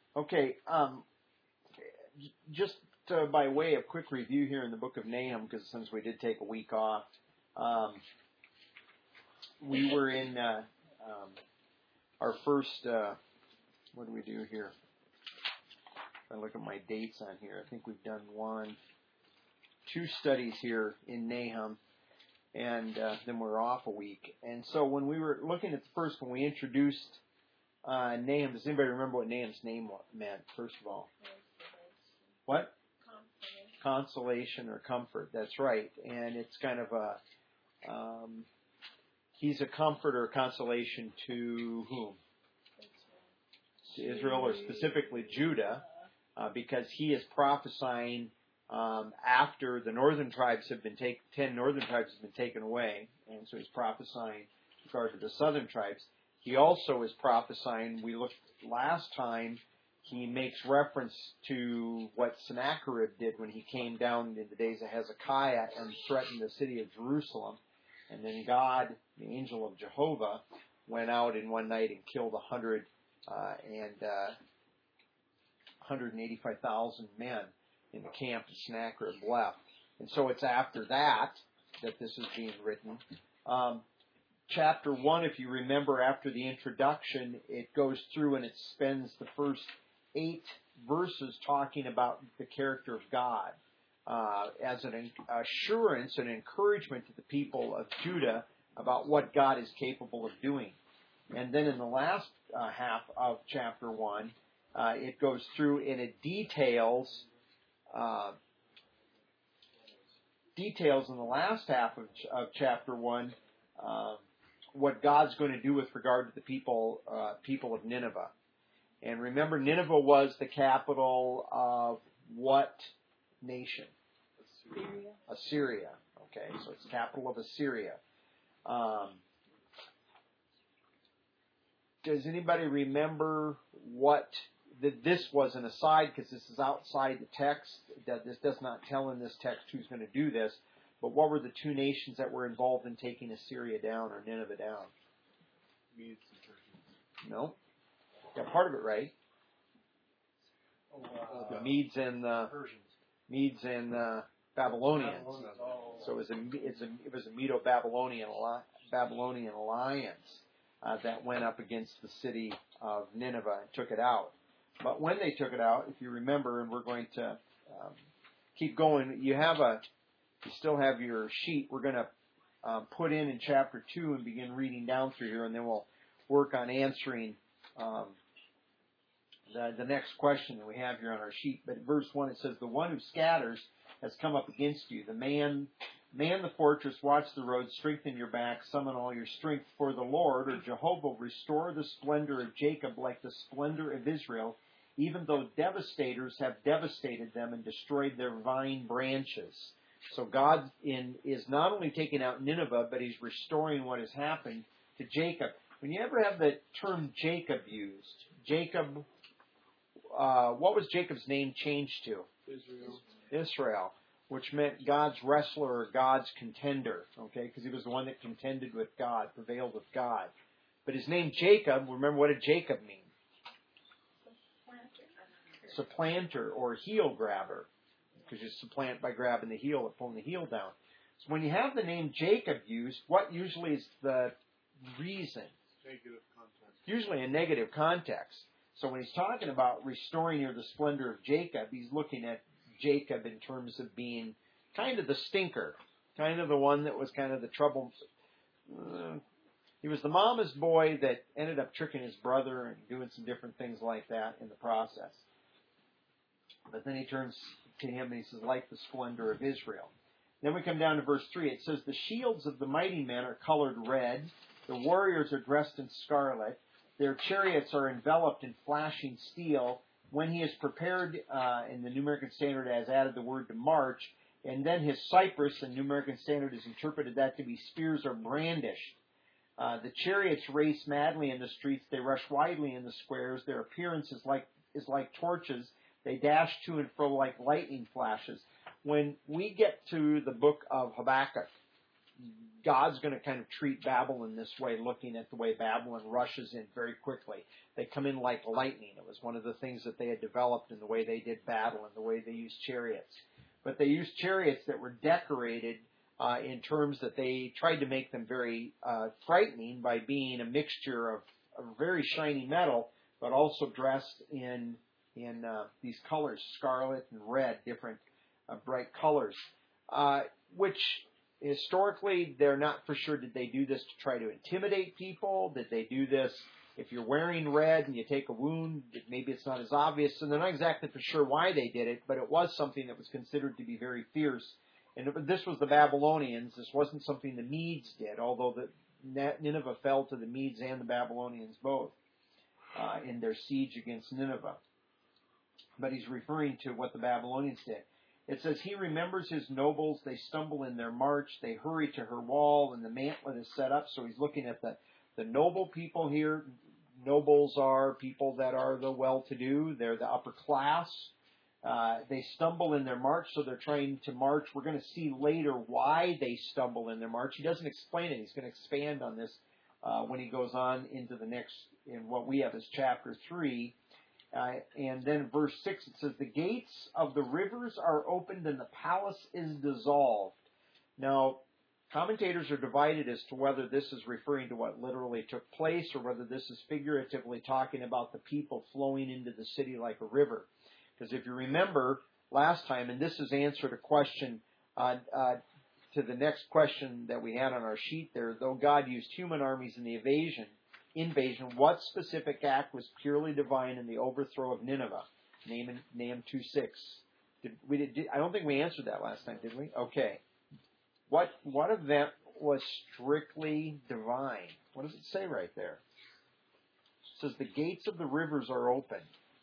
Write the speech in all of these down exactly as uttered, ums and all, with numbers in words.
Okay, um, j- just uh, by way of quick review here in the book of Nahum, because since we did take a week off, um, we were in uh, um, our first, uh, what do we do here? If I look at my dates on here, I think we've done one, two studies here in Nahum, and uh, then we're off a week. And so when we were looking at the first one, we introduced uh, Nahum. Does anybody remember what Nahum's name meant, first of all? What? Consolation. Consolation or comfort, that's right. And it's kind of a, um, he's a comfort or consolation to whom? To Israel, or specifically Judah, uh, because he is prophesying um, after the northern tribes have been taken, ten northern tribes have been taken away, and so he's prophesying with regard to the southern tribes. He also is prophesying, we looked last time, he makes reference to what Sennacherib did when he came down in the days of Hezekiah and threatened the city of Jerusalem. And then God, the angel of Jehovah, went out in one night and killed a hundred uh, and uh, one hundred eighty-five thousand men in the camp of Sennacherib left. And so it's after that that this is being written. Um, chapter one, if you remember, after the introduction, it goes through and it spends the first eight verses talking about the character of God uh, as an assurance and encouragement to the people of Judah about what God is capable of doing. And then in the last uh, half of chapter one, uh, it goes through and it details uh, details in the last half of, ch- of chapter one uh, what God's going to do with regard to the people uh, people of Nineveh. And remember, Nineveh was the capital of what nation? Assyria. Assyria. Okay, so it's the capital of Assyria. Um, does anybody remember what that this was an aside, because this is outside the text, that this does not tell in this text who's going to do this, but what were the two nations that were involved in taking Assyria down or Nineveh down? Medes and Persians. No. Got part of it right. Oh, uh, The Medes and the Persians. Medes and uh, Babylonians. Babylonians. Oh. So it was a it's a it was a Medo-Babylonian Babylonian alliance uh, that went up against the city of Nineveh and took it out. But when they took it out, if you remember, and we're going to um, keep going, you have a you still have your sheet. We're going to um, put in in chapter two and begin reading down through here, and then we'll work on answering um, the, the next question that we have here on our sheet. But at verse one, it says, "The one who scatters has come up against you. The man, man the fortress, watch the road, strengthen your back, summon all your strength. For the Lord, or Jehovah, restore the splendor of Jacob like the splendor of Israel, even though devastators have devastated them and destroyed their vine branches." So God in, is not only taking out Nineveh, but He's restoring what has happened to Jacob. When you ever have the term Jacob used, Jacob, uh, what was Jacob's name changed to? Israel. Israel, which meant God's wrestler or God's contender, okay, because he was the one that contended with God, prevailed with God. But his name Jacob, remember, what did Jacob mean? Supplanter or heel grabber, because you supplant by grabbing the heel or pulling the heel down. So when you have the name Jacob used, what usually is the reason? Negative context. Usually a negative context. So when he's talking about restoring you the splendor of Jacob, he's looking at Jacob in terms of being kind of the stinker, kind of the one that was kind of the trouble. Uh, he was the mama's boy that ended up tricking his brother and doing some different things like that in the process. But then he turns to him and he says, like the splendor of Israel. Then we come down to verse three. It says, "The shields of the mighty men are colored red. The warriors are dressed in scarlet. Their chariots are enveloped in flashing steel. When he is prepared," uh, in the New American Standard has added the word to march, and then his cypress, in New American Standard has interpreted that to be spears are brandished. Uh, the chariots race madly in the streets. They rush widely in the squares. Their appearance is like is like torches. They dash to and fro like lightning flashes. When we get to the book of Habakkuk, God's going to kind of treat Babylon this way, looking at the way Babylon rushes in very quickly. They come in like lightning. It was one of the things that they had developed in the way they did battle and the way they used chariots. But they used chariots that were decorated uh, in terms that they tried to make them very uh, frightening by being a mixture of, of very shiny metal, but also dressed in in uh, these colors, scarlet and red, different uh, bright colors, uh, which historically they're not for sure. Did they do this to try to intimidate people? Did they do this if you're wearing red and you take a wound? Maybe it's not as obvious, and they're not exactly for sure why they did it, but it was something that was considered to be very fierce. And it, this was the Babylonians. This wasn't something the Medes did, although the Nineveh fell to the Medes and the Babylonians both uh, in their siege against Nineveh. But he's referring to what the Babylonians did. It says, he remembers his nobles, they stumble in their march, they hurry to her wall, and the mantlet is set up. So he's looking at the, the noble people here. Nobles are people that are the well-to-do. They're the upper class. Uh, they stumble in their march, so they're trying to march. We're going to see later why they stumble in their march. He doesn't explain it. He's going to expand on this uh, when he goes on into the next, in what we have as chapter three. Uh, and then verse six, it says, the gates of the rivers are opened and the palace is dissolved. Now, commentators are divided as to whether this is referring to what literally took place or whether this is figuratively talking about the people flowing into the city like a river. Because if you remember last time, and this has answered a question uh, uh, to the next question that we had on our sheet there, though God used human armies in the invasion, invasion, what specific act was purely divine in the overthrow of Nineveh? Nahum, Nahum two six. Did, we did, did, I don't think we answered that last time, did we? Okay. What what event was strictly divine? What does it say right there? It says the gates of the rivers are open.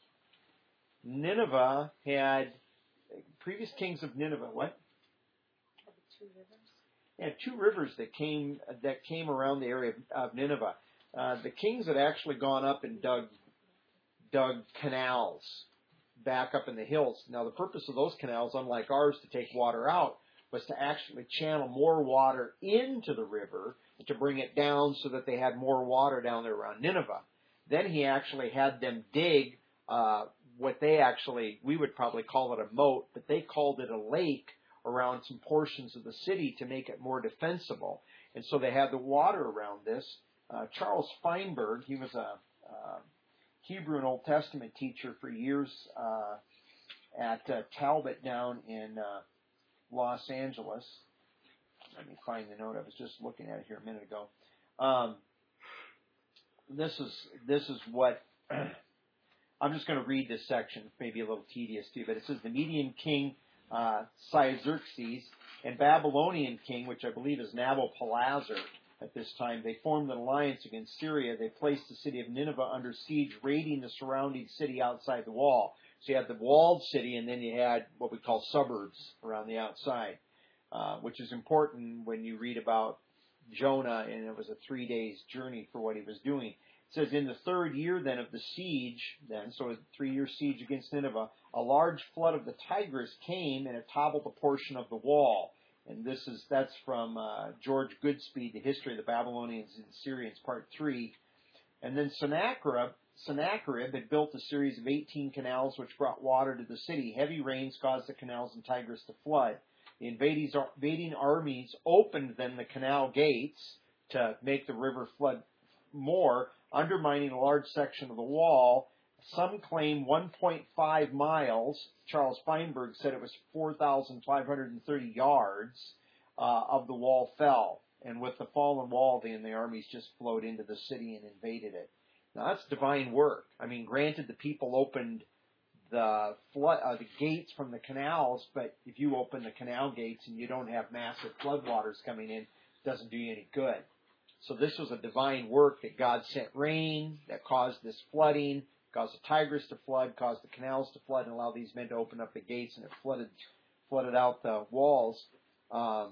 Nineveh had, previous kings of Nineveh, what? Two rivers. Yeah, two rivers that came that came around the area of, of Nineveh. Uh, the kings had actually gone up and dug dug canals back up in the hills. Now, the purpose of those canals, unlike ours to take water out, was to actually channel more water into the river to bring it down so that they had more water down there around Nineveh. Then he actually had them dig uh, what they actually, we would probably call it a moat, but they called it a lake around some portions of the city to make it more defensible. And so they had the water around this. Uh, Charles Feinberg, he was a uh, Hebrew and Old Testament teacher for years uh, at uh, Talbot down in uh, Los Angeles. Let me find the note. I was just looking at it here a minute ago. Um, this is this is what I'm just going to read this section. It's maybe a little tedious too, but it says the Median king uh, Xerxes and Babylonian king, which I believe is Nabopolassar. At this time, they formed an alliance against Syria. They placed the city of Nineveh under siege, raiding the surrounding city outside the wall. So you had the walled city, and then you had what we call suburbs around the outside, uh, which is important when you read about Jonah, and it was a three days journey for what he was doing. It says, in the third year then of the siege, then, so a three-year siege against Nineveh, a large flood of the Tigris came, and it toppled a portion of the wall. And this is that's from uh, George Goodspeed, The History of the Babylonians and Syrians, Part three. And then Sennacherib, Sennacherib had built a series of eighteen canals which brought water to the city. Heavy rains caused the canals in Tigris to flood. The invading armies opened then the canal gates to make the river flood more, undermining a large section of the wall. Some claim one point five miles. Charles Feinberg said it was four thousand five hundred thirty yards uh, of the wall fell. And with the fallen wall, then the armies just flowed into the city and invaded it. Now, that's divine work. I mean, granted, the people opened the flood, uh, the gates from the canals, but if you open the canal gates and you don't have massive floodwaters coming in, it doesn't do you any good. So this was a divine work that God sent rain that caused this flooding, caused the Tigris to flood, caused the canals to flood, and allowed these men to open up the gates, and it flooded flooded out the walls. Um,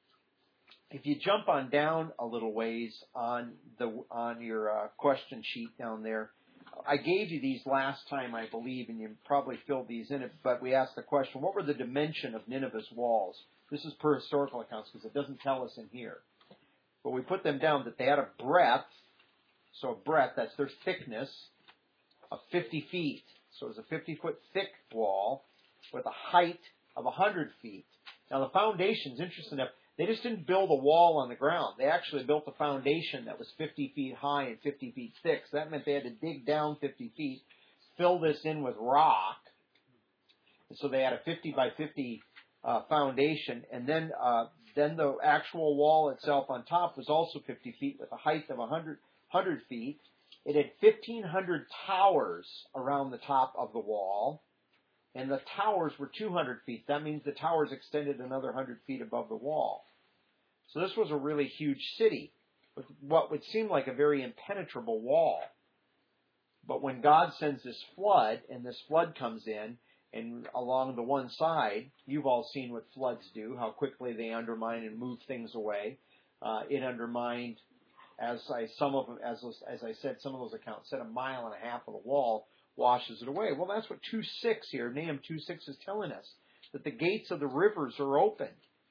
if you jump on down a little ways on the on your uh, question sheet down there, I gave you these last time, I believe, and you probably filled these in. But we asked the question: what were the dimension of Nineveh's walls? This is per historical accounts because it doesn't tell us in here. But we put them down that they had a breadth, so a breadth, that's their thickness, of fifty feet. So it was a fifty-foot thick wall with a height of one hundred feet. Now the foundation's interesting enough. They just didn't build a wall on the ground. They actually built a foundation that was fifty feet high and fifty feet thick. So that meant they had to dig down fifty feet, fill this in with rock. And so they had a fifty by fifty uh, foundation. And then uh, then the actual wall itself on top was also fifty feet with a height of one hundred, one hundred feet. It had fifteen hundred towers around the top of the wall. And the towers were two hundred feet. That means the towers extended another one hundred feet above the wall. So this was a really huge city with what would seem like a very impenetrable wall. But when God sends this flood, and this flood comes in, and along the one side, you've all seen what floods do, how quickly they undermine and move things away. Uh, it undermined, as I some of them, as as I said, some of those accounts said a mile and a half of the wall washes it away. Well, that's what two six here, Nahum two six is telling us, that the gates of the rivers are open,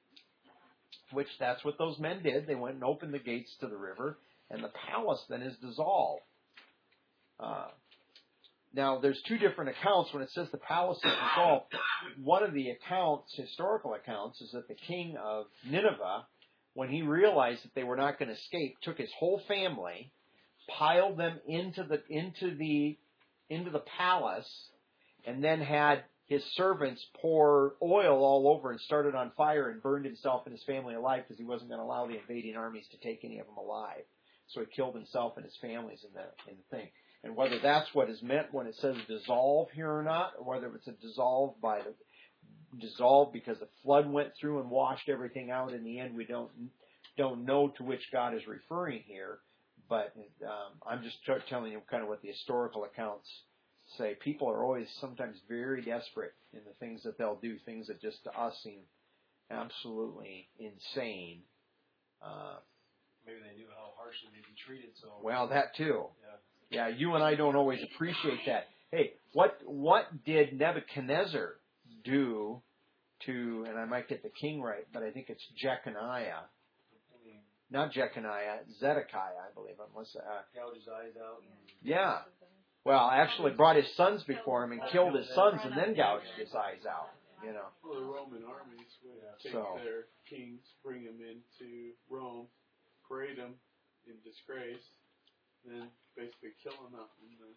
which that's what those men did. They went and opened the gates to the river, and the palace then is dissolved. Uh, now, there's two different accounts when it says the palace is dissolved. One of the accounts, historical accounts, is that the king of Nineveh, when he realized that they were not going to escape, took his whole family, piled them into the into the into the palace, and then had his servants pour oil all over and started on fire and burned himself and his family alive because he wasn't going to allow the invading armies to take any of them alive. So he killed himself and his families in the in the thing. And whether that's what is meant when it says dissolve here or not, or whether it's a dissolve by the dissolve because the flood went through and washed everything out in the end, we don't don't know to which God is referring here. But um, I'm just t- telling you kind of what the historical accounts say. People are always sometimes very desperate in the things that they'll do, things that just to us seem absolutely insane. Uh, Maybe they knew how harshly they'd be treated. So well, that too. Yeah. Yeah, you and I don't always appreciate that. Hey, what what did Nebuchadnezzar do to, and I might get the king right, but I think it's Jeconiah. Not Jeconiah, Zedekiah, I believe. Unless, uh, Gouge his eyes out. And yeah. Well, actually brought his sons before him and killed his sons and then gouged his eyes out. You know. Well, the Roman armies would take So. their kings, bring them into Rome, parade them in disgrace, then basically kill them out in the,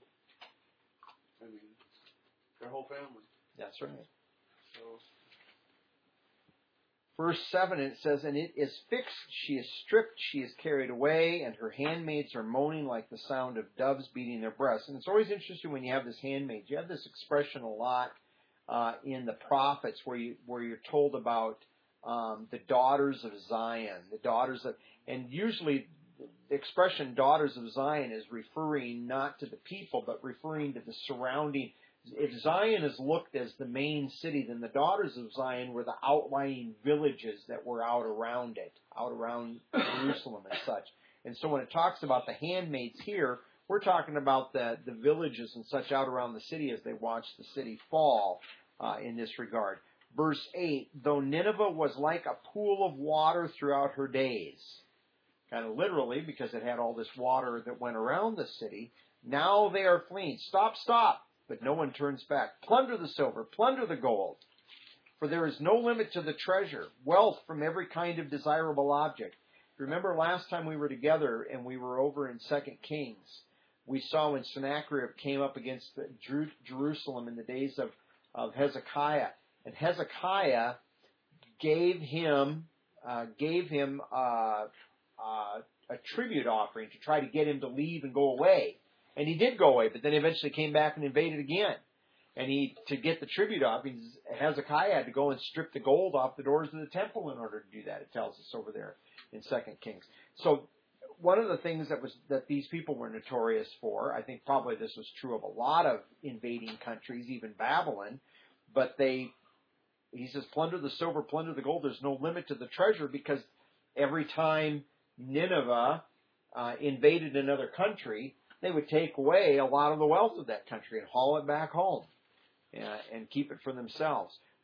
I mean, their whole family. That's right. So. Verse seven, it says, and it is fixed, she is stripped, she is carried away, and her handmaids are moaning like the sound of doves beating their breasts. And it's always interesting when you have this handmaid. You have this expression a lot uh, in the prophets where, you, where you're told about um, the daughters of Zion, the daughters of, and usually the expression daughters of Zion is referring not to the people, but referring to the surrounding. If Zion is looked as the main city, then the daughters of Zion were the outlying villages that were out around it, out around Jerusalem and such. And so when it talks about the handmaids here, we're talking about the, the villages and such out around the city as they watch the city fall uh, in this regard. Verse eight, though Nineveh was like a pool of water throughout her days, kind of literally because it had all this water that went around the city, now they are fleeing. Stop, stop. But no one turns back. Plunder the silver, plunder the gold. For there is no limit to the treasure, wealth from every kind of desirable object. Remember last time we were together and we were over in Second Kings, we saw when Sennacherib came up against the Jer- Jerusalem in the days of, of Hezekiah. And Hezekiah gave him, uh, gave him uh, uh, a tribute offering to try to get him to leave and go away. And he did go away, but then eventually came back and invaded again. And he, to get the tribute off, Hezekiah had to go and strip the gold off the doors of the temple in order to do that. It tells us over there in Second Kings. So one of the things that was that these people were notorious for, I think probably this was true of a lot of invading countries, even Babylon, but they, he says, plunder the silver, plunder the gold. There's no limit to the treasure because every time Nineveh uh, invaded another country, they would take away a lot of the wealth of that country and haul it back home uh, and keep it for themselves.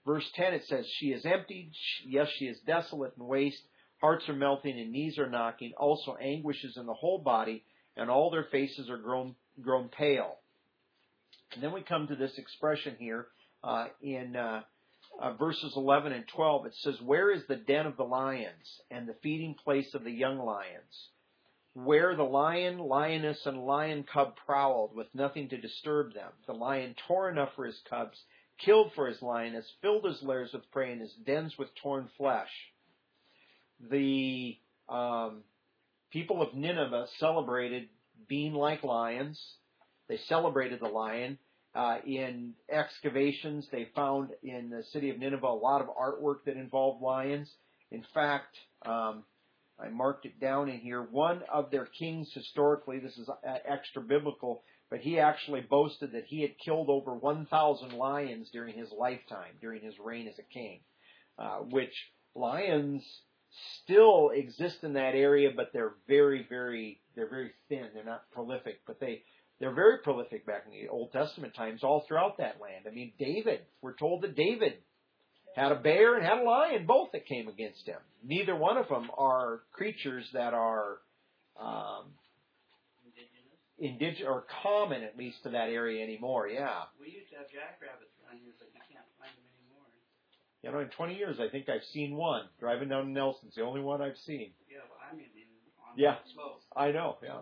verse ten, it says, she is emptied. Yes, she is desolate and waste. Hearts are melting and knees are knocking. Also anguish is in the whole body, and all their faces are grown, grown pale. And then we come to this expression here uh, in uh, uh, verses eleven and twelve. It says, where is the den of the lions and the feeding place of the young lions? Where the lion, lioness, and lion cub prowled with nothing to disturb them. The lion tore enough for his cubs, killed for his lioness, filled his lairs with prey, and his dens with torn flesh. The um, people of Nineveh celebrated being like lions. They celebrated the lion. Uh, in excavations, they found in the city of Nineveh a lot of artwork that involved lions. In fact, um, I marked it down in here. One of their kings historically, this is extra biblical, but he actually boasted that he had killed over one thousand lions during his lifetime, during his reign as a king, uh, which lions still exist in that area, but they're very, very, they're very thin. They're not prolific, but they, they're very prolific back in the Old Testament times all throughout that land. I mean, David, we're told that David had a bear and had a lion, both that came against him. Neither one of them are creatures that are um, indigenous or common, at least, to that area anymore. Yeah. We used to have jackrabbits around here, but you can't find them anymore. You know, in twenty years, I think I've seen one driving down to Nelson's. The only one I've seen. Yeah, well, I mean, in, on Yeah. slope. I know. Yeah.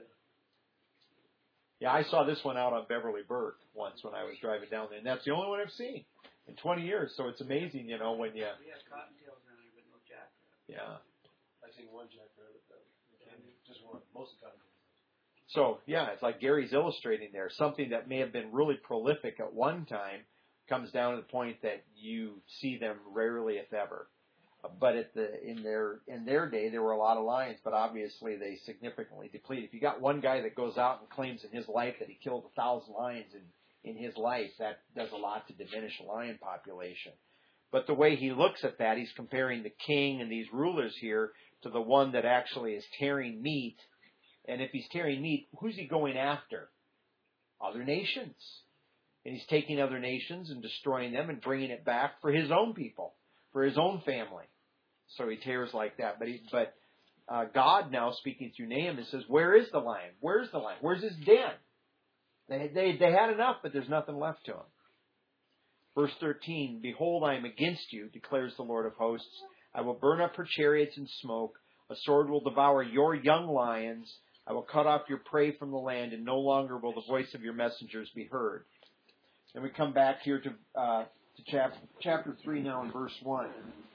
Yeah, I saw this one out on Beverly Burke once when I was driving down there, and that's the only one I've seen in twenty years. So it's amazing, you know, when you. We have cottontails around here, but no jackrabbit. Yeah. I've seen one jackrabbit, though. Just one. Most of the time. So, yeah, it's like Gary's illustrating there. Something that may have been really prolific at one time comes down to the point that you see them rarely, if ever. But at the in their in their day, there were a lot of lions, but obviously they significantly depleted. If you got one guy that goes out and claims in his life that he killed a thousand lions in, in his life, that does a lot to diminish the lion population. But the way he looks at that, he's comparing the king and these rulers here to the one that actually is tearing meat. And if he's tearing meat, who's he going after? Other nations. And he's taking other nations and destroying them and bringing it back for his own people, for his own family. So he tears like that. But he, but uh, God now speaking through Nahum says, where is the lion? Where's the lion? Where's his den? They, they, they had enough, but there's nothing left to him. Verse thirteen, behold, I am against you, declares the Lord of hosts. I will burn up her chariots in smoke. A sword will devour your young lions. I will cut off your prey from the land, and no longer will the voice of your messengers be heard. Then we come back here to, uh, to chapter, chapter three now in verse one.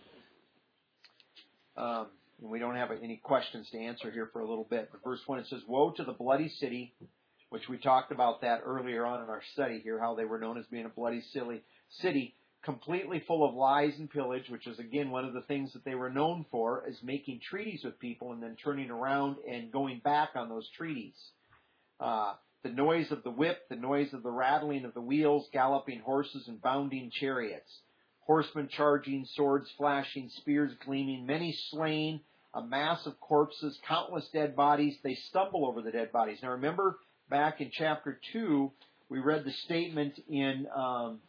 Um, and we don't have any questions to answer here for a little bit. But verse one, it says, woe to the bloody city, which we talked about that earlier on in our study here, how they were known as being a bloody silly city, completely full of lies and pillage, which is, again, one of the things that they were known for, is making treaties with people and then turning around and going back on those treaties. Uh, the noise of the whip, the noise of the rattling of the wheels, galloping horses and bounding chariots. Horsemen charging, swords flashing, spears gleaming, many slain, a mass of corpses, countless dead bodies. They stumble over the dead bodies. Now remember, back in chapter two, we read the statement in... Um,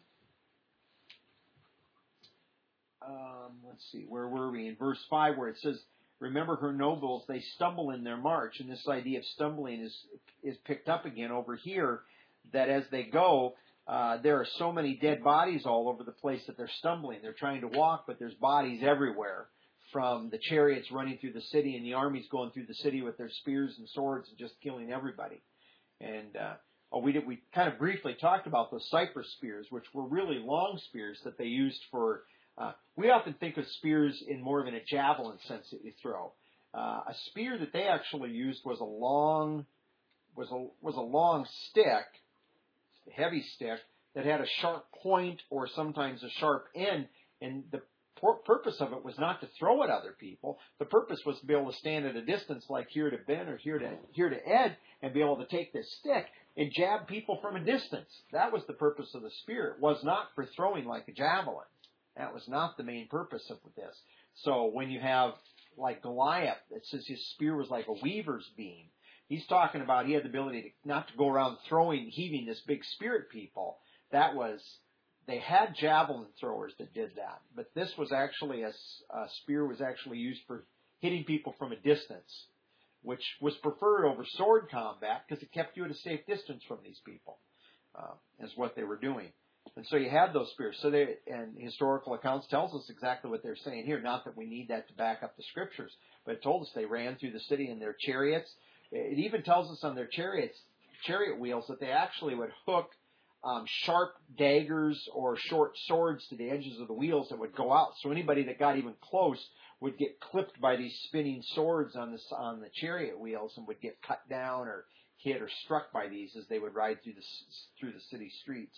Um, let's see, where were we? In verse five, where it says, remember her nobles, they stumble in their march. And this idea of stumbling is is picked up again over here, that as they go, uh, there are so many dead bodies all over the place that they're stumbling. They're trying to walk, but there's bodies everywhere, from the chariots running through the city and the armies going through the city with their spears and swords and just killing everybody. And uh, oh, we did, we kind of briefly talked about those cypress spears, which were really long spears that they used for... Uh, we often think of spears in more of in a javelin sense that you throw. Uh, a spear that they actually used was a long, was a was a long stick, a heavy stick that had a sharp point or sometimes a sharp end. And the pur- purpose of it was not to throw at other people. The purpose was to be able to stand at a distance, like here to Ben or here to here to Ed, and be able to take this stick and jab people from a distance. That was the purpose of the spear. It was not for throwing like a javelin. That was not the main purpose of this. So when you have, like Goliath, it says his spear was like a weaver's beam. He's talking about he had the ability to not to go around throwing, heaving this big spear at people. That was they had javelin throwers that did that, but this was actually a, a spear was actually used for hitting people from a distance, which was preferred over sword combat because it kept you at a safe distance from these people, uh, is what they were doing. And so you had those spears. So they, and historical accounts tells us exactly what they're saying here. Not that we need that to back up the scriptures, but it told us they ran through the city in their chariots. It even tells us on their chariots, chariot wheels, that they actually would hook um, sharp daggers or short swords to the edges of the wheels that would go out. So anybody that got even close would get clipped by these spinning swords on the on the chariot wheels and would get cut down or hit or struck by these as they would ride through the through the city streets.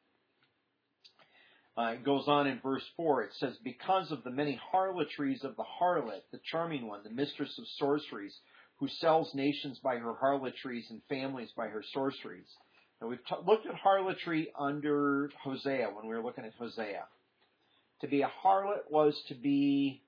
Uh, it goes on in verse four. It says, because of the many harlotries of the harlot, the charming one, the mistress of sorceries, who sells nations by her harlotries and families by her sorceries. Now we've t- looked at harlotry under Hosea when we were looking at Hosea. To be a harlot was to be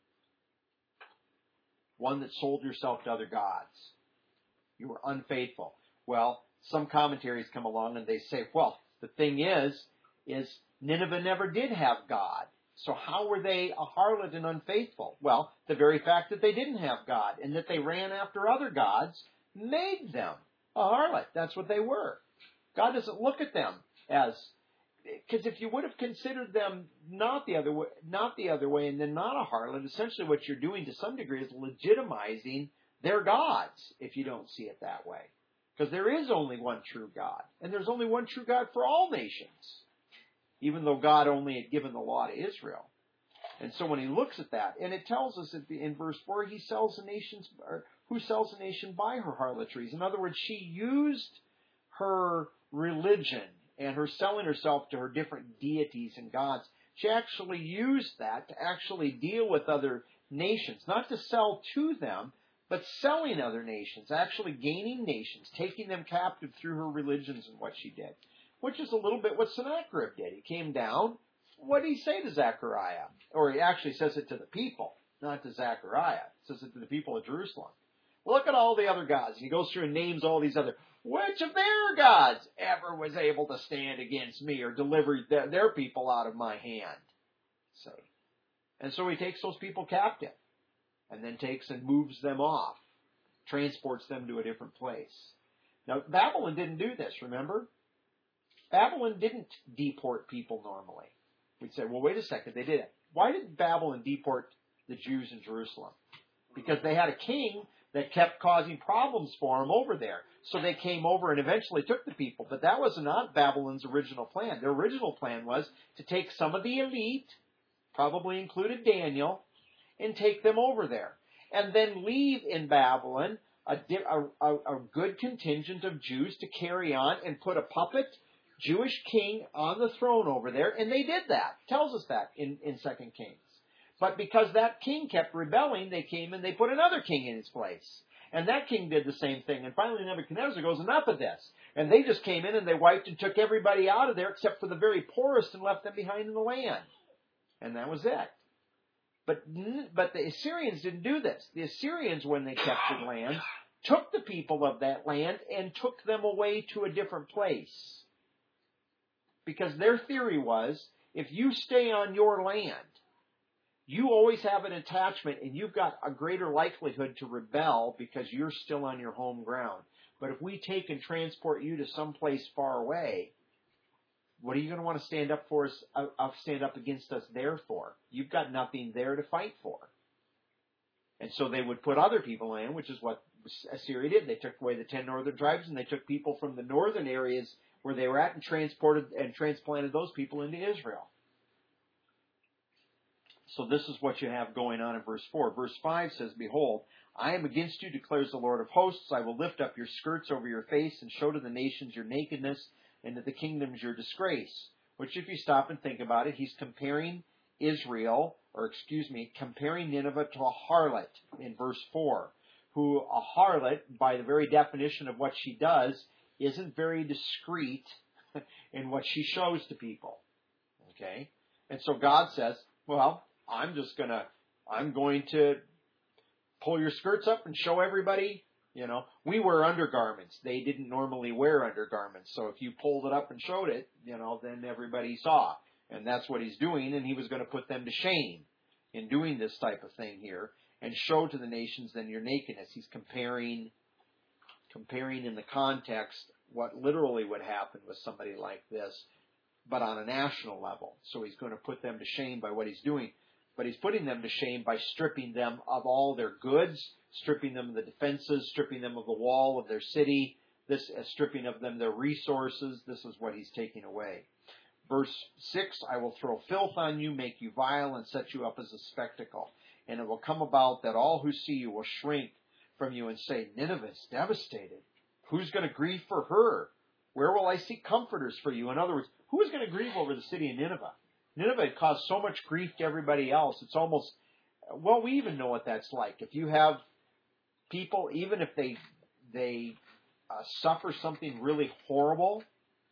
one that sold yourself to other gods. You were unfaithful. Well, some commentaries come along and they say, well, the thing is, is Nineveh never did have God. So how were they a harlot and unfaithful? Well, the very fact that they didn't have God and that they ran after other gods made them a harlot. That's what they were. God doesn't look at them as, because if you would have considered them not the other way, not the other way, and then not a harlot, essentially what you're doing to some degree is legitimizing their gods. If you don't see it that way, because there is only one true God, and there's only one true God for all nations. Even though God only had given the law to Israel. And so when he looks at that, and it tells us in verse four, he sells the nations, or who sells the nation by her harlotries. In other words, she used her religion and her selling herself to her different deities and gods. She actually used that to actually deal with other nations, not to sell to them, but selling other nations, actually gaining nations, taking them captive through her religions and what she did. Which is a little bit what Sennacherib did. He came down. What did he say to Zechariah? Or he actually says it to the people, not to Zechariah. He says it to the people of Jerusalem. Look at all the other gods. He goes through and names all these other. Which of their gods ever was able to stand against me or deliver their, their people out of my hand? So, and so he takes those people captive and then takes and moves them off, transports them to a different place. Now, Babylon didn't do this, remember? Babylon didn't deport people normally. We'd say, well, wait a second, they did it. Why did Babylon deport the Jews in Jerusalem? Because they had a king that kept causing problems for them over there. So they came over and eventually took the people. But that was not Babylon's original plan. Their original plan was to take some of the elite, probably included Daniel, and take them over there. And then leave in Babylon a, a, a good contingent of Jews to carry on and put a puppet Jewish king on the throne over there, and they did that. It tells us that in, in Second Kings. But because that king kept rebelling, they came and they put another king in his place. And that king did the same thing. And finally Nebuchadnezzar goes, enough of this. And they just came in and they wiped and took everybody out of there except for the very poorest and left them behind in the land. And that was it. But, but the Assyrians didn't do this. The Assyrians, when they captured land, took the people of that land and took them away to a different place. Because their theory was, if you stay on your land, you always have an attachment and you've got a greater likelihood to rebel because you're still on your home ground. But if we take and transport you to someplace far away, what are you going to want to stand up for us, uh, stand up against us there for? You've got nothing there to fight for. And so they would put other people in, which is what Assyria did. They took away the ten northern tribes and they took people from the northern areas where they were at and transported and transplanted those people into Israel. So this is what you have going on in verse four. Verse five says, behold, I am against you, declares the Lord of hosts. I will lift up your skirts over your face and show to the nations your nakedness and to the kingdoms your disgrace. Which if you stop and think about it, he's comparing Israel, or excuse me, comparing Nineveh to a harlot in verse four. Who, a harlot, by the very definition of what she does, isn't very discreet in what she shows to people. Okay? And so God says, well, I'm just gonna, I'm going to pull your skirts up and show everybody You know, we wear undergarments. They didn't normally wear undergarments. So if you pulled it up and showed it, you know, then everybody saw. And that's what he's doing, and he was going to put them to shame in doing this type of thing here and show to the nations then your nakedness. He's comparing, comparing in the context what literally would happen with somebody like this, but on a national level. So he's going to put them to shame by what he's doing. But he's putting them to shame by stripping them of all their goods, stripping them of the defenses, stripping them of the wall of their city, this uh, stripping of them their resources. This is what he's taking away. Verse six, I will throw filth on you, make you vile, and set you up as a spectacle. And it will come about that all who see you will shrink from you and say, Nineveh is devastated. Who's going to grieve for her? Where will I seek comforters for you? In other words, who is going to grieve over the city of Nineveh? Nineveh had caused so much grief to everybody else. It's almost, well, we even know what that's like. If you have people, even if they they uh, suffer something really horrible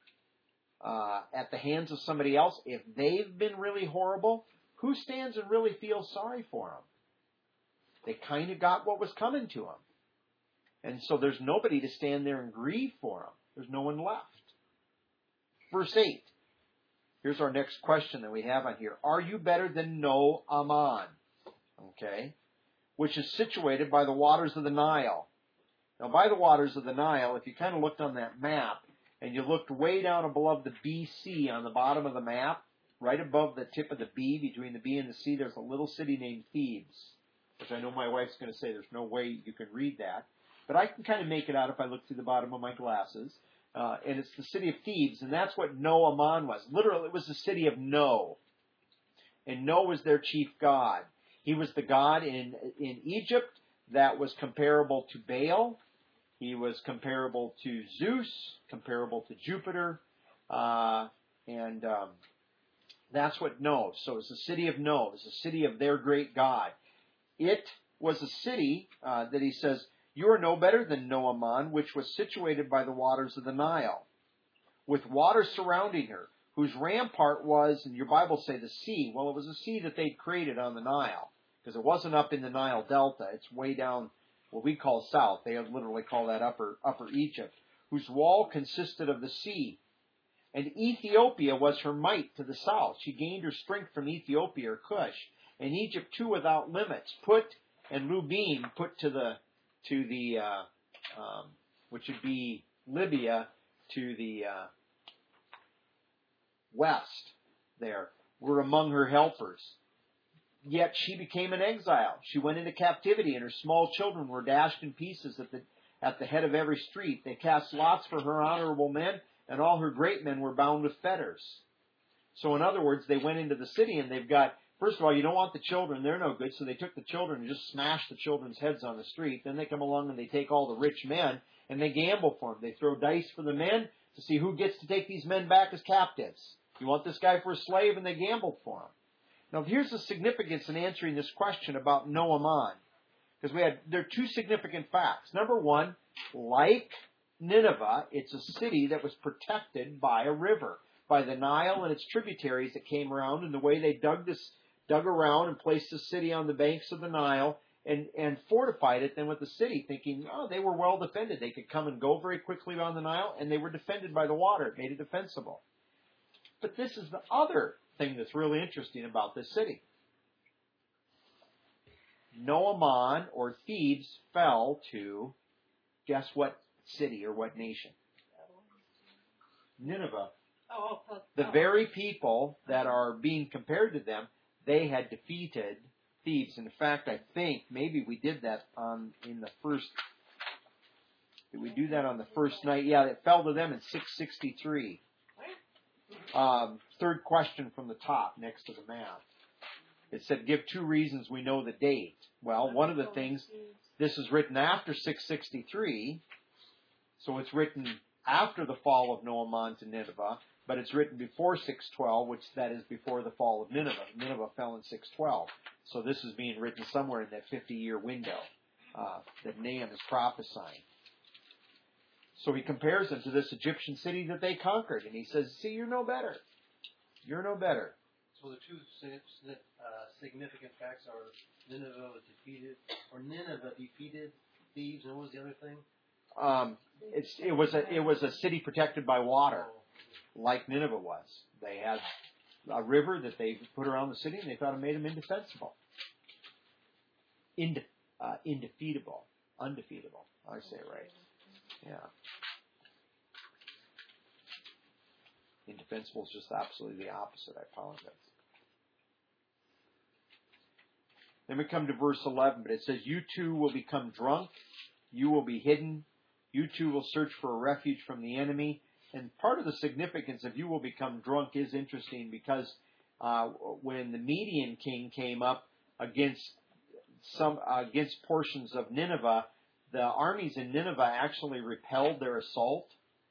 uh, at the hands of somebody else, if they've been really horrible, who stands and really feels sorry for them? They kind of got what was coming to them. And so there's nobody to stand there and grieve for them. There's no one left. Verse eight. Here's our next question that we have on here. Are you better than No Aman? Okay. Which is situated by the waters of the Nile. Now, by the waters of the Nile, if you kind of looked on that map, and you looked way down above the B C on the bottom of the map, right above the tip of the B, between the B and the C, there's a little city named Thebes, which I know my wife's going to say there's no way you can read that. But I can kind of make it out if I look through the bottom of my glasses. Uh, and it's the city of Thebes, and that's what No Aman was. Literally, it was the city of No. And No was their chief god. He was the god in, in Egypt that was comparable to Baal. He was comparable to Zeus, comparable to Jupiter. Uh, and um, that's what No. So it's the city of No. It's the city of their great god. It was a city uh, that he says, you are no better than No Aman, which was situated by the waters of the Nile, with water surrounding her, whose rampart was, and your Bible say the sea. Well, it was a sea that they'd created on the Nile, because it wasn't up in the Nile Delta. It's way down what we call south. They literally call that upper, upper Egypt, whose wall consisted of the sea. And Ethiopia was her might to the south. She gained her strength from Ethiopia or Cush. And Egypt too without limits. Put, and Lubim put to the to the, uh, um, which would be Libya, to the uh, west there, were among her helpers. Yet she became an exile. She went into captivity, and her small children were dashed in pieces at the at the head of every street. They cast lots for her honorable men, and all her great men were bound with fetters. So in other words, they went into the city, and they've got, first of all, you don't want the children. They're no good. So they took the children and just smashed the children's heads on the street. Then they come along and they take all the rich men and they gamble for them. They throw dice for the men to see who gets to take these men back as captives. You want this guy for a slave, and they gambled for him. Now here's the significance in answering this question about No Aman. Because we had, there are two significant facts. Number one, like Nineveh, it's a city that was protected by a river, by the Nile and its tributaries that came around, and the way they dug this dug around and placed the city on the banks of the Nile and, and fortified it then with the city, thinking, oh, they were well defended. They could come and go very quickly on the Nile, and they were defended by the water. It made it defensible. But this is the other thing that's really interesting about this city. No Aman, or Thebes, fell to, guess what city or what nation? Nineveh. Oh, oh, The oh. very people that are being compared to them, they had defeated Thebes. In fact, I think maybe we did that on in the first. Did we do that on the first night? Yeah, it fell to them in six sixty-three. Um, third question from the top next to the map. It said, give two reasons we know the date. Well, one of the things, this is written after six sixty-three, so it's written after the fall of No Aman to Nineveh, but it's written before six twelve, which that is before the fall of Nineveh. Nineveh fell in six twelve. So this is being written somewhere in that fifty-year window uh, that Nahum is prophesying. So he compares them to this Egyptian city that they conquered, and he says, see, you're no better. You're no better. So the two uh, significant facts are Nineveh was defeated, or Nineveh defeated thieves, and what was the other thing? Um, it's, it was a it was a city protected by water, like Nineveh was. They had a river that they put around the city, and they thought it made them indefensible, Inde, uh, indefeatable, undefeatable. I say it right. Yeah. Indefensible is just absolutely the opposite. I apologize. Then we come to verse eleven, but it says, "You too will become drunk. You will be hidden. You too will search for a refuge from the enemy." And part of the significance of "you will become drunk" is interesting because uh, when the Median king came up against some uh, against portions of Nineveh, the armies in Nineveh actually repelled their assault,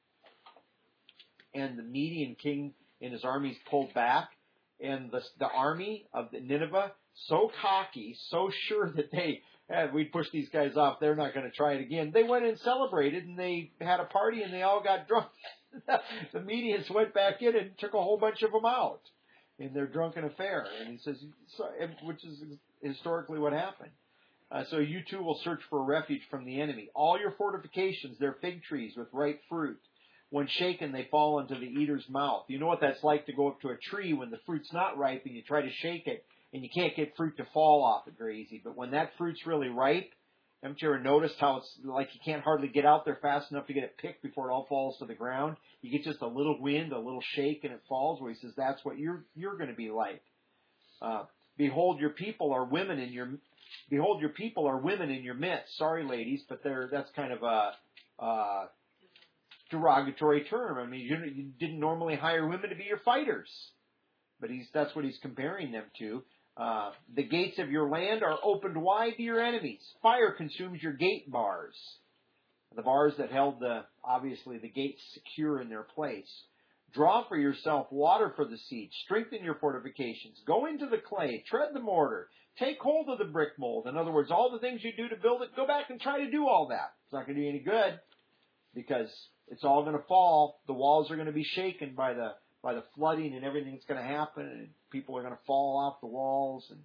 and the Median king and his armies pulled back, and the the army of the Nineveh, so cocky, so sure that they had, we'd push these guys off, they're not going to try it again. They went and celebrated, and they had a party, and they all got drunk. The Medians went back in and took a whole bunch of them out in their drunken affair. And he says, so, which is historically what happened. Uh, so you too will search for a refuge from the enemy. All your fortifications, they're fig trees with ripe fruit. When shaken, they fall into the eater's mouth. You know what that's like to go up to a tree when the fruit's not ripe and you try to shake it and you can't get fruit to fall off it very easy. But when that fruit's really ripe, haven't you ever noticed how it's like you can't hardly get out there fast enough to get it picked before it all falls to the ground? You get just a little wind, a little shake, and it falls. Well, he says that's what you're you're going to be like. Uh, Behold, your people are women in your behold your people are women in your midst. Sorry, ladies, but they're that's kind of a uh, derogatory term. I mean, you, you didn't normally hire women to be your fighters, but he's that's what he's comparing them to. Uh, the gates of your land are opened wide to your enemies. Fire consumes your gate bars. The bars that held the, obviously, the gates secure in their place. Draw for yourself water for the siege. Strengthen your fortifications. Go into the clay. Tread the mortar. Take hold of the brick mold. In other words, all the things you do to build it, go back and try to do all that. It's not going to do any good because it's all going to fall. The walls are going to be shaken by the by the flooding and everything that's going to happen, and people are going to fall off the walls, and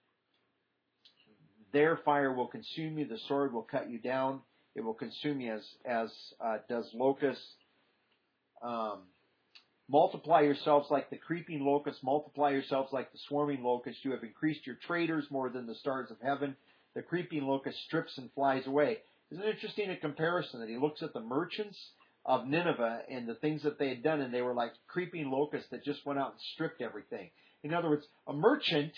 their fire will consume you. The sword will cut you down. It will consume you as as uh, does locusts. Um, multiply yourselves like the creeping locust. Multiply yourselves like the swarming locust. You have increased your traders more than the stars of heaven. The creeping locust strips and flies away. Isn't it interesting a comparison that he looks at the merchants of Nineveh and the things that they had done, and they were like creeping locusts that just went out and stripped everything. In other words, a merchant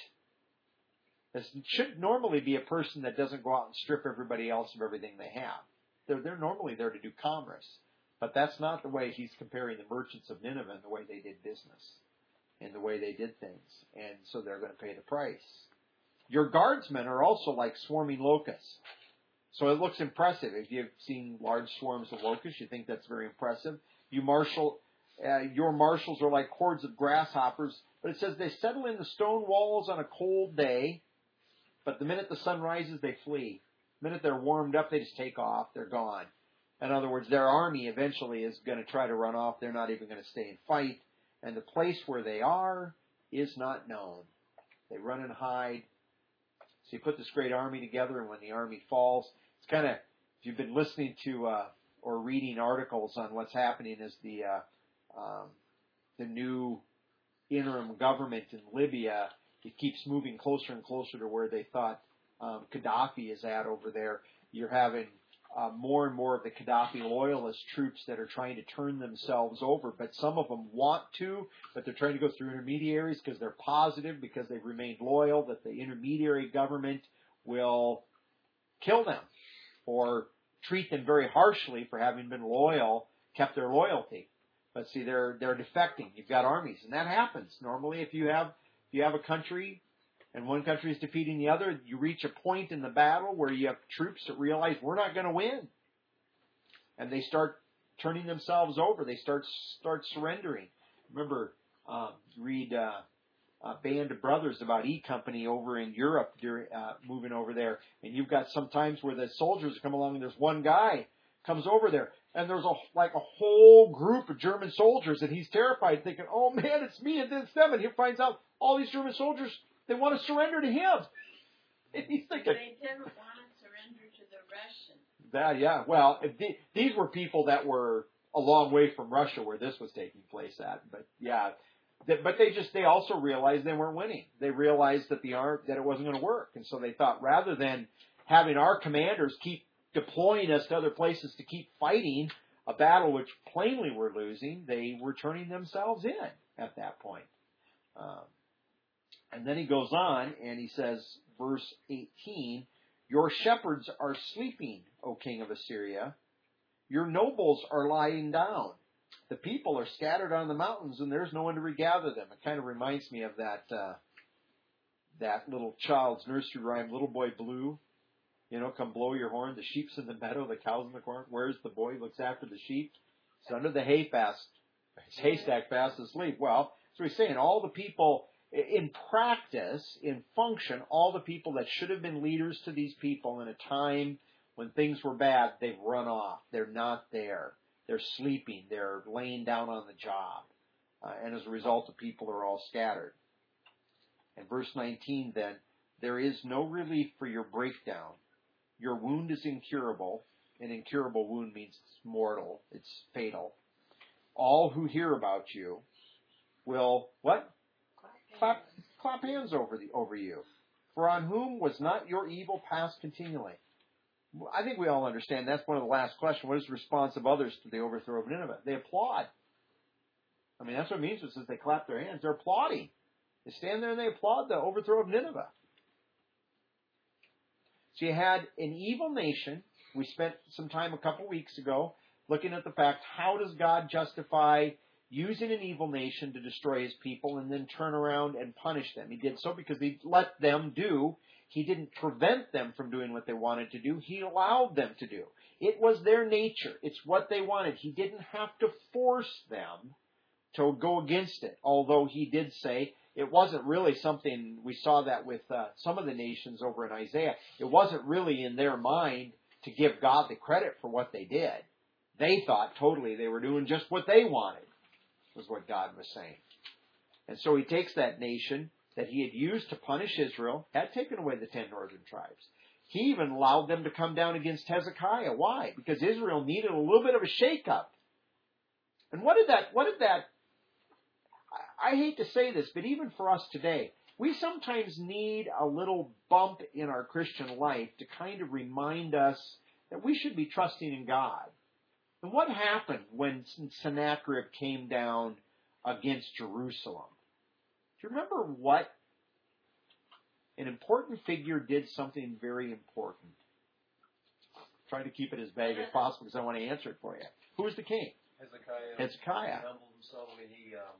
should normally be a person that doesn't go out and strip everybody else of everything they have. They're, they're normally there to do commerce. But that's not the way he's comparing the merchants of Nineveh and the way they did business and the way they did things. And so they're going to pay the price. Your guardsmen are also like swarming locusts. So it looks impressive. If you've seen large swarms of locusts, you think that's very impressive. You marshal, uh, your marshals are like hordes of grasshoppers. But it says they settle in the stone walls on a cold day, but the minute the sun rises, they flee. The minute they're warmed up, they just take off. They're gone. In other words, their army eventually is going to try to run off. They're not even going to stay and fight. And the place where they are is not known. They run and hide. So you put this great army together, and when the army falls, it's kind of, if you've been listening to uh, or reading articles on what's happening as the uh, um, the new interim government in Libya, it keeps moving closer and closer to where they thought um, Gaddafi is at over there. You're having uh, more and more of the Gaddafi loyalist troops that are trying to turn themselves over, but some of them want to, but they're trying to go through intermediaries because they're positive, because they've remained loyal, that the intermediary government will kill them or treat them very harshly for having been loyal, kept their loyalty. But see, they're they're defecting. You've got armies, and that happens normally if you have if you have a country and one country is defeating the other. You reach a point in the battle where you have troops that realize we're not going to win, and they start turning themselves over. They start start surrendering. Remember, um, read uh, a Band of Brothers about E Company over in Europe, during, uh, moving over there, and you've got some times where the soldiers come along, and there's one guy comes over there, and there's a like a whole group of German soldiers, and he's terrified, thinking, "Oh man, it's me and it's them." And he finds out all these German soldiers, they want to surrender to him. And he's thinking, They didn't want to surrender to the Russians. That, yeah. Well, if the, these were people that were a long way from Russia where this was taking place at. But yeah, th- but they just they also realized they weren't winning. They realized that the arm that it wasn't going to work, and so they thought rather than having our commanders keep deploying us to other places to keep fighting a battle which plainly we're losing, they were turning themselves in at that point. Um, and then he goes on and he says, verse eighteen, your shepherds are sleeping, O king of Assyria. Your nobles are lying down. The people are scattered on the mountains, and there's no one to regather them. It kind of reminds me of that uh, that little child's nursery rhyme, Little Boy Blue. You know, come blow your horn. The sheep's in the meadow, the cow's in the corn. Where's the boy who looks after the sheep? It's under the hay fast, haystack fast asleep. Well, so he's saying all the people, in practice, in function, all the people that should have been leaders to these people in a time when things were bad, they've run off. They're not there. They're sleeping. They're laying down on the job. Uh, and as a result, the people are all scattered. And verse nineteen then, there is no relief for your breakdown. Your wound is incurable. An incurable wound means it's mortal. It's fatal. All who hear about you will, what? Clap, clap hands over the over you. For on whom was not your evil passed continually? I think we all understand that's one of the last questions. What is the response of others to the overthrow of Nineveh? They applaud. I mean, that's what it means when it says they clap their hands. They're applauding. They stand there and they applaud the overthrow of Nineveh. So you had an evil nation. We spent some time a couple weeks ago looking at the fact, how does God justify using an evil nation to destroy his people and then turn around and punish them? He did so because he let them do. He didn't prevent them from doing what they wanted to do. He allowed them to do. It was their nature. It's what they wanted. He didn't have to force them to go against it, although he did say it wasn't really something, we saw that with uh, some of the nations over in Isaiah, it wasn't really in their mind to give God the credit for what they did. They thought totally they were doing just what they wanted, was what God was saying. And so he takes that nation that he had used to punish Israel, had taken away the ten northern tribes. He even allowed them to come down against Hezekiah. Why? Because Israel needed a little bit of a shake-up. And what did that, what did that, I, I hate to say this, but even for us today, we sometimes need a little bump in our Christian life to kind of remind us that we should be trusting in God. And what happened when Sennacherib came down against Jerusalem? Do you remember what? An important figure did something very important. I'm trying to keep it as vague as possible because I want to answer it for you. Who was the king? Hezekiah. Hezekiah. He humbled himself when he um,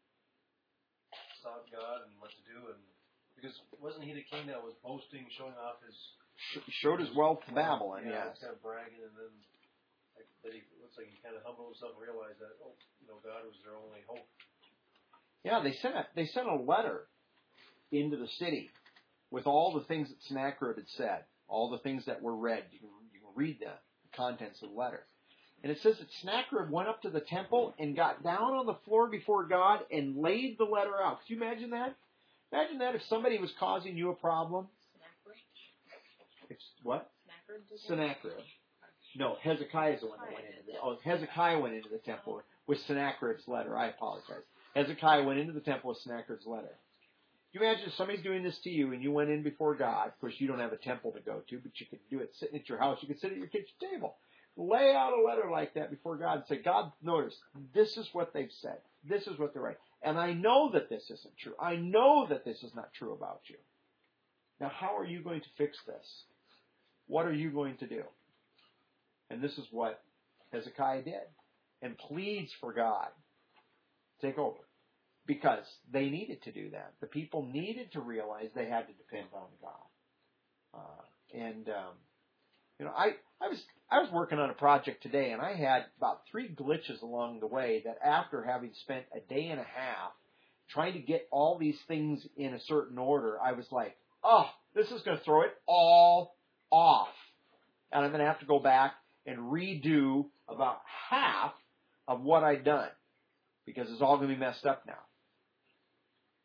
sought God and what to do, and because wasn't he the king that was boasting, showing off his showed his wealth to Babylon? Yeah, Yes. kind of bragging, and then like, that he looks like he kind of humbled himself and realized that oh, you know, God was their only hope. Yeah, they sent a, they sent a letter into the city with all the things that Sennacherib had said, all the things that were read. You can, you can read the contents of the letter. And it says that Sennacherib went up to the temple and got down on the floor before God and laid the letter out. Could you imagine that? Imagine that if somebody was causing you a problem. Sennacherib? If, what? Sennacherib did that? Sennacherib. No, Hezekiah is the one that went into the, oh, Hezekiah went into the temple with Sennacherib's letter. I apologize. Hezekiah went into the temple with Sennacherib's letter. Can you imagine if somebody's doing this to you and you went in before God? Of course, you don't have a temple to go to, but you could do it sitting at your house. You could sit at your kitchen table. Lay out a letter like that before God and say, God, notice, this is what they've said. This is what they're right. And I know that this isn't true. I know that this is not true about you. Now, how are you going to fix this? What are you going to do? And this is what Hezekiah did. And pleads for God to take over. Because they needed to do that. The people needed to realize they had to depend on God. Uh, and, um, you know, I, I was I was working on a project today, and I had about three glitches along the way that after having spent a day and a half trying to get all these things in a certain order, I was like, oh, this is going to throw it all off. And I'm going to have to go back and redo about half of what I'd done because it's all going to be messed up now.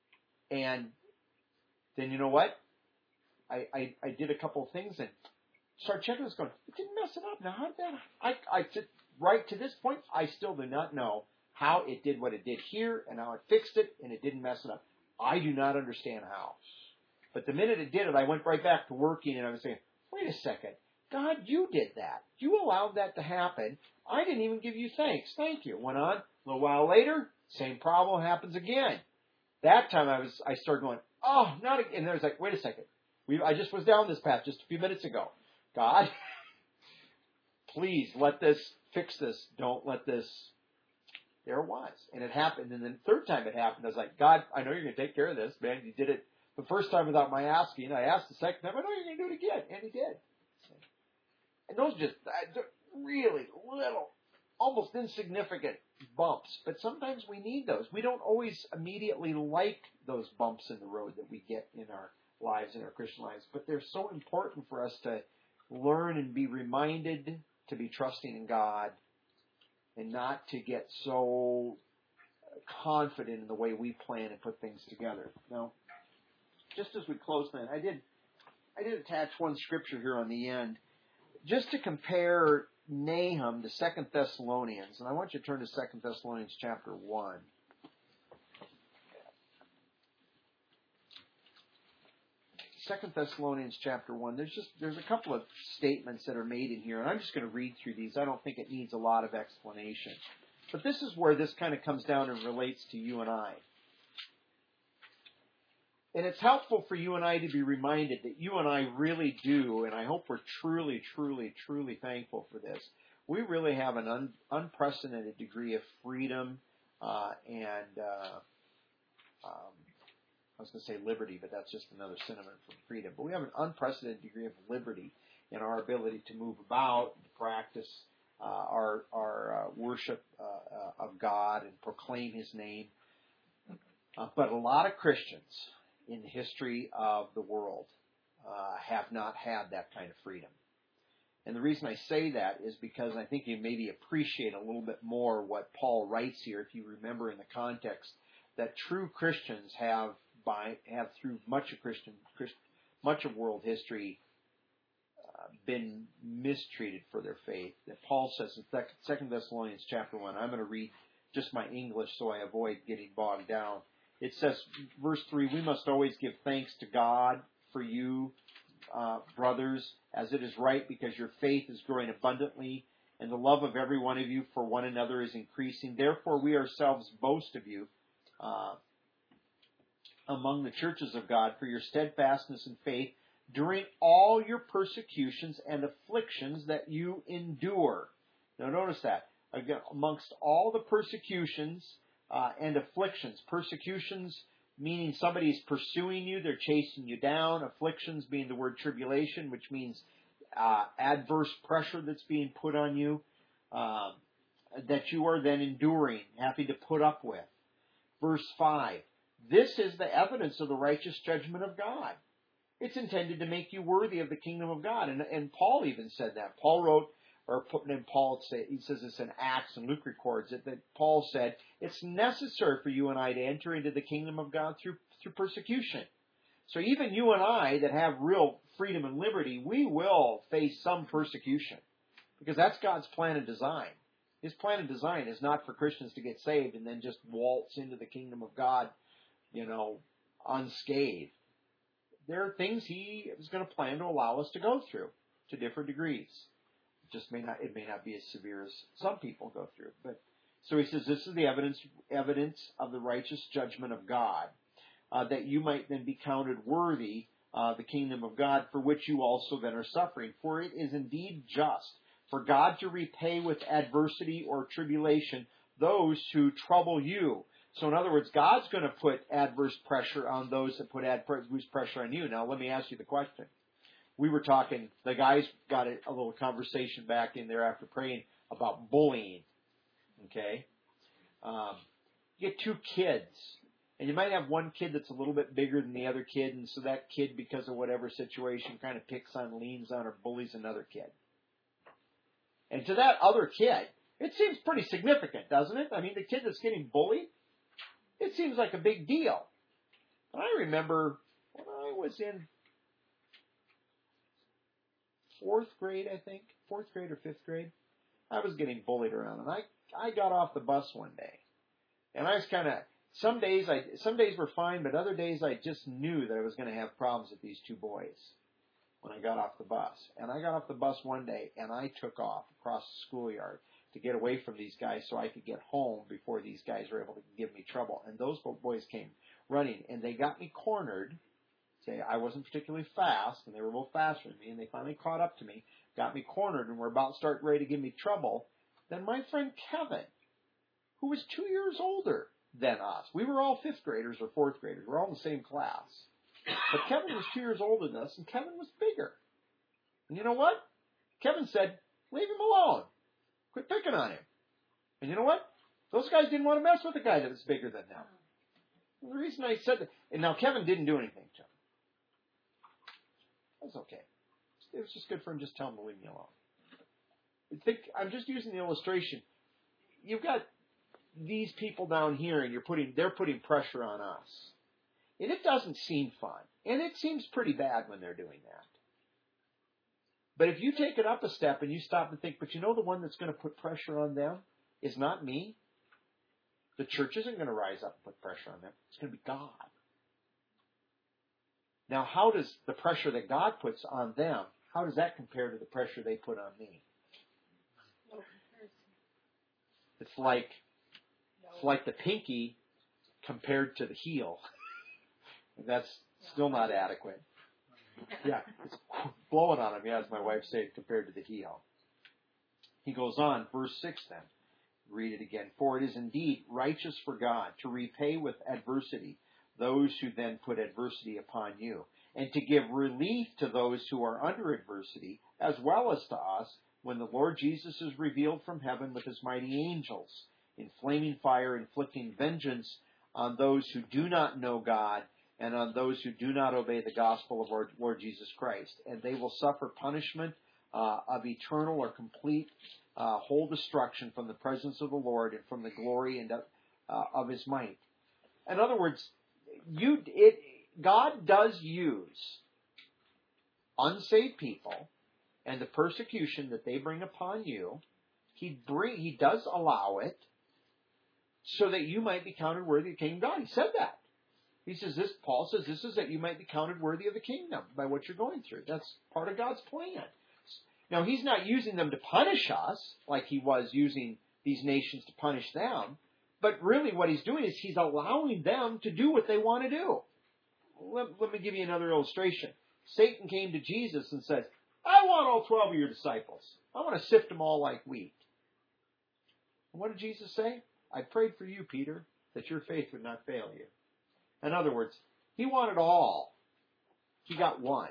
And then you know what? I, I, I did a couple of things, and start checking this going, it didn't mess it up. Now, how did that, I, I, to, right to this point, I still do not know how it did what it did here and how it fixed it and it didn't mess it up. I do not understand how. But the minute it did it, I went right back to working and I was saying, wait a second. God, you did that. You allowed that to happen. I didn't even give you thanks. Thank you. Went on. A little while later, same problem happens again. That time I was, I started going, oh, not again. And there's like, wait a second. We, I just was down this path just a few minutes ago. God, please let this, fix this. Don't let this. There it was. And it happened. And then the third time it happened, I was like, God, I know you're going to take care of this, man. You did it the first time without my asking. I asked the second time, I know you're going to do it again. And he did. And those are just really little, almost insignificant bumps. But sometimes we need those. We don't always immediately like those bumps in the road that we get in our lives, in our Christian lives. But they're so important for us to learn and be reminded to be trusting in God and not to get so confident in the way we plan and put things together. Now, just as we close then, I did, I did attach one scripture here on the end just to compare Nahum to Second Thessalonians. And I want you to turn to Second Thessalonians chapter one. Second Thessalonians chapter one. There's just there's a couple of statements that are made in here, and I'm just going to read through these. I don't think it needs a lot of explanation. But this is where this kind of comes down and relates to you and I. And it's helpful for you and I to be reminded that you and I really do, and I hope we're truly, truly, truly thankful for this. We really have an un, unprecedented degree of freedom uh, and uh, um, I was going to say liberty, but that's just another synonym for freedom. But we have an unprecedented degree of liberty in our ability to move about, to practice uh, our, our uh, worship uh, uh, of God and proclaim His name. Uh, but a lot of Christians in the history of the world uh, have not had that kind of freedom. And the reason I say that is because I think you maybe appreciate a little bit more what Paul writes here, if you remember in the context, that true Christians have by have through much of Christian, Christ, much of world history uh, been mistreated for their faith. That Paul says in Second Thessalonians chapter one. I'm going to read just my English so I avoid getting bogged down. It says, verse three, we must always give thanks to God for you, uh, brothers, as it is right, because your faith is growing abundantly, and the love of every one of you for one another is increasing. Therefore, we ourselves boast of you uh, among the churches of God for your steadfastness in faith during all your persecutions and afflictions that you endure. Now, notice that. Again, amongst all the persecutions Uh, and afflictions. Persecutions meaning somebody is pursuing you, they're chasing you down. Afflictions being the word tribulation, which means uh, adverse pressure that's being put on you, uh, that you are then enduring, having to put up with. Verse five, this is the evidence of the righteous judgment of God. It's intended to make you worthy of the kingdom of God. And, and Paul even said that. Paul wrote, or putting in Paul, he says this in Acts, and Luke records it, that Paul said, it's necessary for you and I to enter into the kingdom of God through through persecution. So even you and I that have real freedom and liberty, we will face some persecution. Because that's God's plan and design. His plan and design is not for Christians to get saved and then just waltz into the kingdom of God, you know, unscathed. There are things He is going to plan to allow us to go through to different degrees. Just may not, it may not be as severe as some people go through. But so he says, this is the evidence evidence of the righteous judgment of God, uh, that you might then be counted worthy of uh, the kingdom of God, for which you also then are suffering. For it is indeed just for God to repay with adversity or tribulation those who trouble you. So in other words, God's going to put adverse pressure on those that put adverse pressure on you. Now let me ask you the question. We were talking, the guys got a, a little conversation back in there after praying about bullying. Okay? Um, you get two kids, and you might have one kid that's a little bit bigger than the other kid, and so that kid, because of whatever situation, kind of picks on, leans on, or bullies another kid. And to that other kid, it seems pretty significant, doesn't it? I mean, the kid that's getting bullied, it seems like a big deal. And I remember when I was in fourth grade, I think, fourth grade or fifth grade. I was getting bullied around, and I I got off the bus one day, and I was kind of some days I some days were fine, but other days I just knew that I was going to have problems with these two boys when I got off the bus. And I got off the bus one day, and I took off across the schoolyard to get away from these guys so I could get home before these guys were able to give me trouble. And those boys came running, and they got me cornered. Say I wasn't particularly fast, and they were both faster than me, and they finally caught up to me, got me cornered, and were about to start ready to give me trouble. Then my friend Kevin, who was two years older than us, we were all fifth graders or fourth graders, we were all in the same class. But Kevin was two years older than us, and Kevin was bigger. And you know what? Kevin said, leave him alone. Quit picking on him. And you know what? Those guys didn't want to mess with a guy that was bigger than them. And the reason I said that, and now Kevin didn't do anything to him. That's okay. It was just good for him just tell him to leave me alone. I think, I'm just using the illustration. You've got these people down here, and you're putting, they're putting pressure on us. And it doesn't seem fun. And it seems pretty bad when they're doing that. But if you take it up a step and you stop and think, but you know the one that's going to put pressure on them is not me. The church isn't going to rise up and put pressure on them. It's going to be God. Now, how does the pressure that God puts on them, how does that compare to the pressure they put on me? It's like, it's like the pinky compared to the heel. And that's still not adequate. Yeah, it's blowing on him, yeah, as my wife said, compared to the heel. He goes on, verse six then. Read it again. For it is indeed righteous for God to repay with adversity those who then put adversity upon you, and to give relief to those who are under adversity, as well as to us, when the Lord Jesus is revealed from heaven with his mighty angels, in flaming fire, inflicting vengeance on those who do not know God, and on those who do not obey the gospel of Lord, Lord Jesus Christ. And they will suffer punishment uh, of eternal or complete uh, whole destruction from the presence of the Lord and from the glory and of, uh, of his might. In other words, you, it, God does use unsaved people and the persecution that they bring upon you. He bring, he does allow it so that you might be counted worthy of the kingdom of God. He said that. He says this, Paul says this is that you might be counted worthy of the kingdom by what you're going through. That's part of God's plan. Now, he's not using them to punish us like he was using these nations to punish them. But really what he's doing is he's allowing them to do what they want to do. Let, let me give you another illustration. Satan came to Jesus and said, I want all twelve of your disciples. I want to sift them all like wheat. And what did Jesus say? I prayed for you, Peter, that your faith would not fail you. In other words, he wanted all. He got one.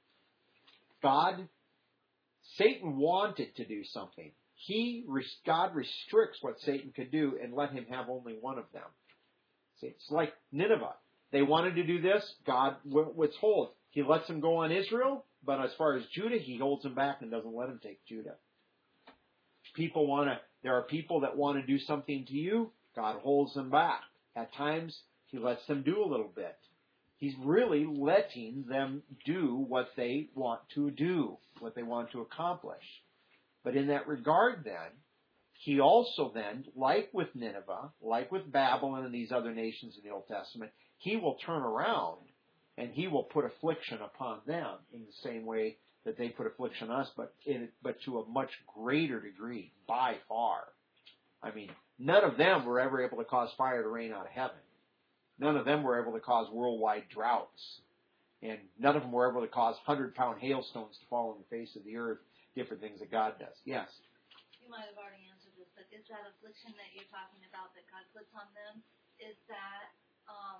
God, Satan wanted to do something. He, God restricts what Satan could do and let him have only one of them. See, it's like Nineveh. They wanted to do this. God withholds. He lets them go on Israel, but as far as Judah, he holds them back and doesn't let them take Judah. People want to, there are people that want to do something to you. God holds them back. At times, he lets them do a little bit. He's really letting them do what they want to do, what they want to accomplish. But in that regard then, he also then, like with Nineveh, like with Babylon and these other nations in the Old Testament, he will turn around and he will put affliction upon them in the same way that they put affliction on us, but in, but to a much greater degree, by far. I mean, none of them were ever able to cause fire to rain out of heaven. None of them were able to cause worldwide droughts. And none of them were able to cause hundred-pound hailstones to fall on the face of the earth, different things that God does. Yes? You might have already answered this, but is that affliction that you're talking about that God puts on them, is that um,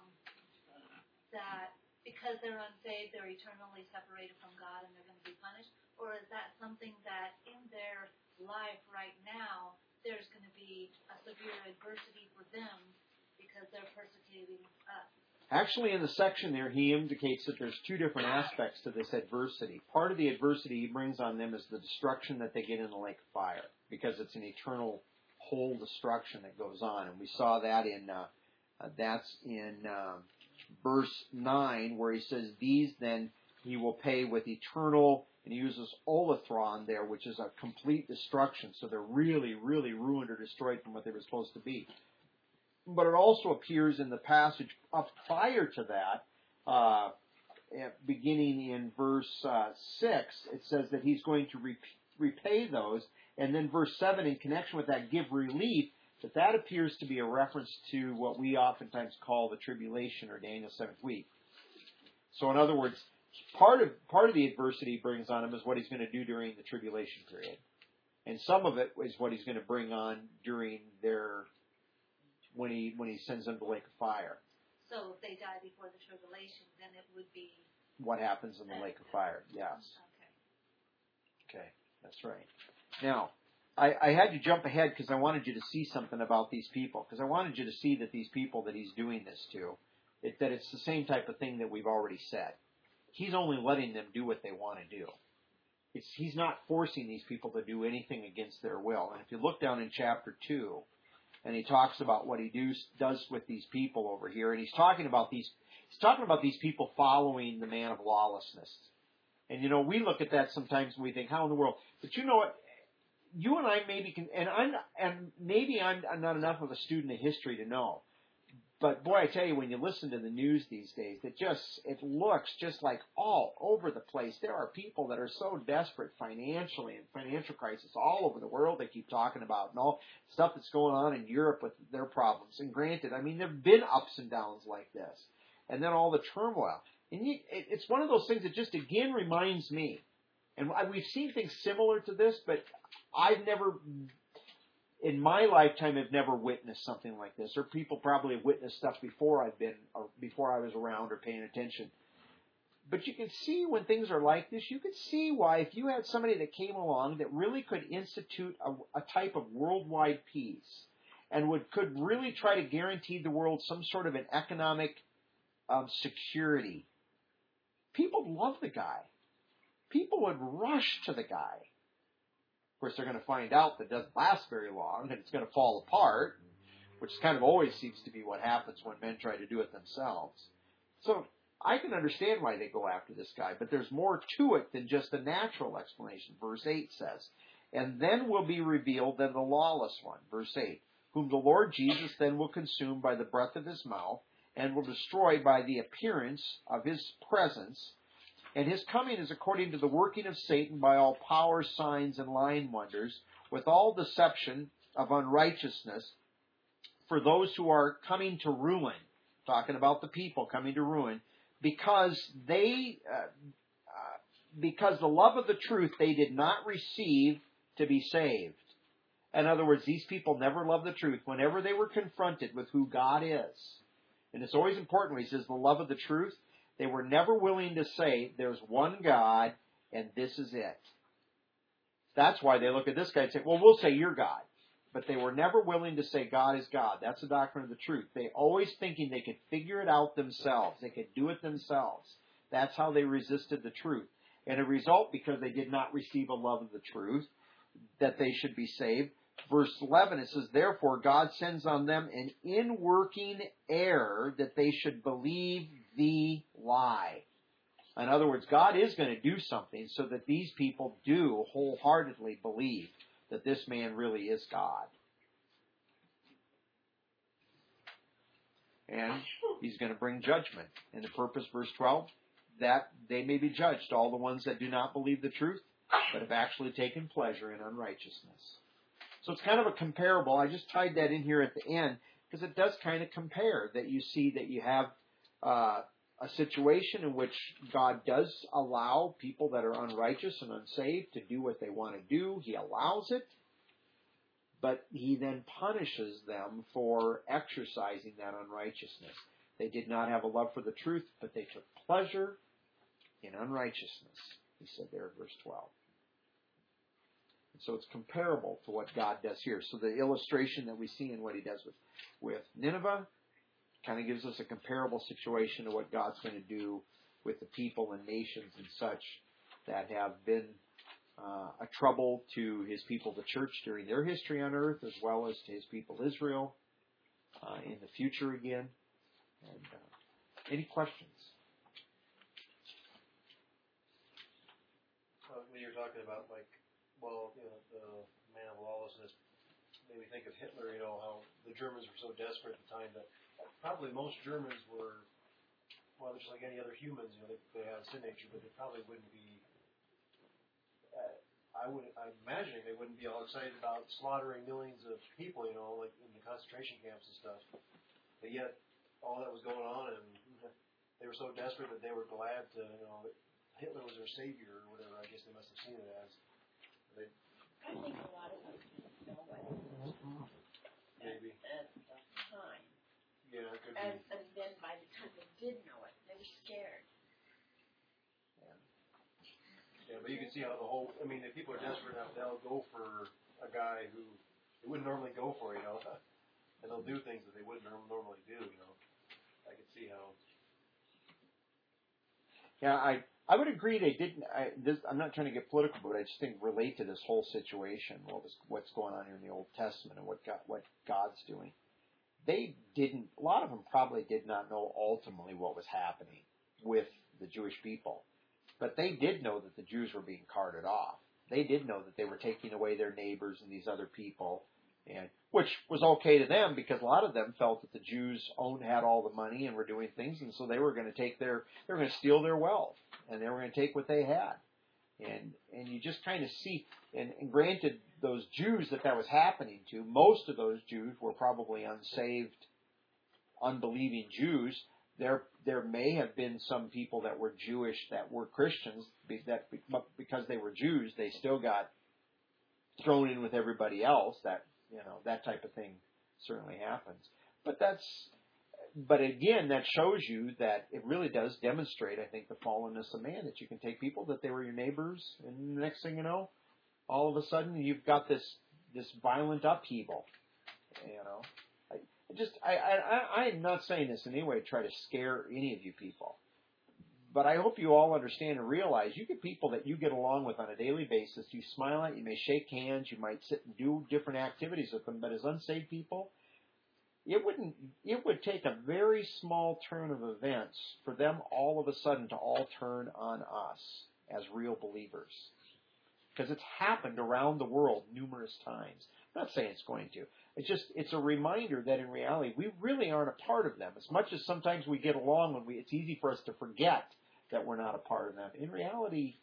that because they're unsaved, they're eternally separated from God and they're going to be punished? Or is that something that in their life right now, there's going to be a severe adversity for them because they're persecuting us? Actually, in the section there, he indicates that there's two different aspects to this adversity. Part of the adversity he brings on them is the destruction that they get in the lake of fire, because it's an eternal whole destruction that goes on. And we saw that in, uh, uh, that's in uh, verse nine, where he says, these then he will pay with eternal, and he uses olathron there, which is a complete destruction. So they're really, really ruined or destroyed from what they were supposed to be. But it also appears in the passage up prior to that, uh, beginning in verse uh, six, it says that he's going to re- repay those. And then verse seven, in connection with that, give relief, that that appears to be a reference to what we oftentimes call the tribulation or Daniel's seventh week. So in other words, part of part of the adversity he brings on him is what he's going to do during the tribulation period. And some of it is what he's going to bring on during their, when he when he sends them to the lake of fire. So if they die before the tribulation, then it would be... What happens in the lake of fire, yes. Okay. Okay, that's right. Now, I, I had to jump ahead because I wanted you to see something about these people. Because I wanted you to see that these people that he's doing this to, it, that it's the same type of thing that we've already said. He's only letting them do what they want to do. It's, he's not forcing these people to do anything against their will. And if you look down in chapter two, and he talks about what he do, does with these people over here, and he's talking about these, he's talking about these people following the man of lawlessness. And you know, we look at that sometimes and we think, how in the world? But you know what? You and I maybe can, and I'm, and maybe I'm, I'm not enough of a student of history to know. But boy, I tell you, when you listen to the news these days, it just, it looks just like all over the place. There are people that are so desperate financially, and financial crisis all over the world they keep talking about, and all stuff that's going on in Europe with their problems. And granted, I mean, there have been ups and downs like this. And then all the turmoil. And you, it, it's one of those things that just again reminds me, and I, we've seen things similar to this, but I've never, in my lifetime, have never witnessed something like this. Or people probably have witnessed stuff before I've been, or before I was around or paying attention. But you can see when things are like this, you can see why if you had somebody that came along that really could institute a, a type of worldwide peace and would could really try to guarantee the world some sort of an economic um, security, people would love the guy. People would rush to the guy. Of course, they're going to find out that it doesn't last very long and it's going to fall apart, which kind of always seems to be what happens when men try to do it themselves. So I can understand why they go after this guy, but there's more to it than just a natural explanation. Verse eight says, and then will be revealed then the lawless one, verse eight, whom the Lord Jesus then will consume by the breath of his mouth and will destroy by the appearance of his presence. And his coming is according to the working of Satan by all power, signs, and lying wonders, with all deception of unrighteousness for those who are coming to ruin, talking about the people coming to ruin, because they, uh, uh, because the love of the truth they did not receive to be saved. In other words, these people never loved the truth whenever they were confronted with who God is. And it's always important when he says the love of the truth. They were never willing to say, there's one God, and this is it. That's why they look at this guy and say, well, we'll say you're God. But they were never willing to say God is God. That's the doctrine of the truth. They always thinking they could figure it out themselves. They could do it themselves. That's how they resisted the truth. And a result, because they did not receive a love of the truth, that they should be saved. Verse eleven, it says, therefore God sends on them an inworking error that they should believe the lie. In other words, God is going to do something so that these people do wholeheartedly believe that this man really is God. And he's going to bring judgment. And the purpose, verse twelve, that they may be judged, all the ones that do not believe the truth, but have actually taken pleasure in unrighteousness. So it's kind of a comparable. I just tied that in here at the end because it does kind of compare that you see that you have uh, a situation in which God does allow people that are unrighteous and unsaved to do what they want to do. He allows it, but he then punishes them for exercising that unrighteousness. They did not have a love for the truth, but they took pleasure in unrighteousness, he said there in verse twelve. So it's comparable to what God does here. So the illustration that we see in what he does with, with Nineveh kind of gives us a comparable situation to what God's going to do with the people and nations and such that have been uh, a trouble to his people, the church, during their history on earth, as well as to his people Israel uh, in the future again. And uh, any questions? when you're talking about like, well, you know, the man of lawlessness, made me think of Hitler. You know how the Germans were so desperate at the time that probably most Germans were, well, just like any other humans. You know, they, they have sin nature, but they probably wouldn't be. Uh, I would, I'm imagining they wouldn't be all excited about slaughtering millions of people. You know, like in the concentration camps and stuff. But yet, all that was going on, and they were so desperate that they were glad to, you know, Hitler was their savior or whatever. I guess they must have seen it as. They, I think a lot of them didn't know what it was maybe. at, at the time. Yeah, it could And, be. and then by the time they did know it, they were scared. Yeah, but you can see how the whole, I mean, if people are desperate enough, they'll go for a guy who they wouldn't normally go for, you know, and they'll do things that they wouldn't norm- normally do, you know. I can see how. Yeah, I I would agree they didn't. I, this, I'm not trying to get political, but I just think relate to this whole situation, what was what's going on here in the Old Testament and what God, what God's doing. They didn't. A lot of them probably did not know ultimately what was happening with the Jewish people, but they did know that the Jews were being carted off. They did know that they were taking away their neighbors and these other people, and which was okay to them because a lot of them felt that the Jews owned had all the money and were doing things, and so they were going to take their they were going to steal their wealth and they were going to take what they had, and and you just kind of see and, and granted those Jews that that was happening to, most of those Jews were probably unsaved, unbelieving Jews. There there may have been some people that were Jewish that were Christians that because they were Jews they still got thrown in with everybody else. That you know that type of thing certainly happens. But that's but again that shows you that it really does demonstrate, I think, the fallenness of man, that you can take people that they were your neighbors and the next thing you know, all of a sudden you've got this this violent upheaval. You know. I just I, I I'm not saying this in any way to try to scare any of you people. But I hope you all understand and realize you get people that you get along with on a daily basis. You smile at, you may shake hands, you might sit and do different activities with them. But as unsaved people, it wouldn't. It would take a very small turn of events for them all of a sudden to all turn on us as real believers, because it's happened around the world numerous times. I'm not saying it's going to. It's just it's a reminder that in reality we really aren't a part of them. As much as sometimes we get along when we, it's easy for us to forget that we're not a part of them. In reality,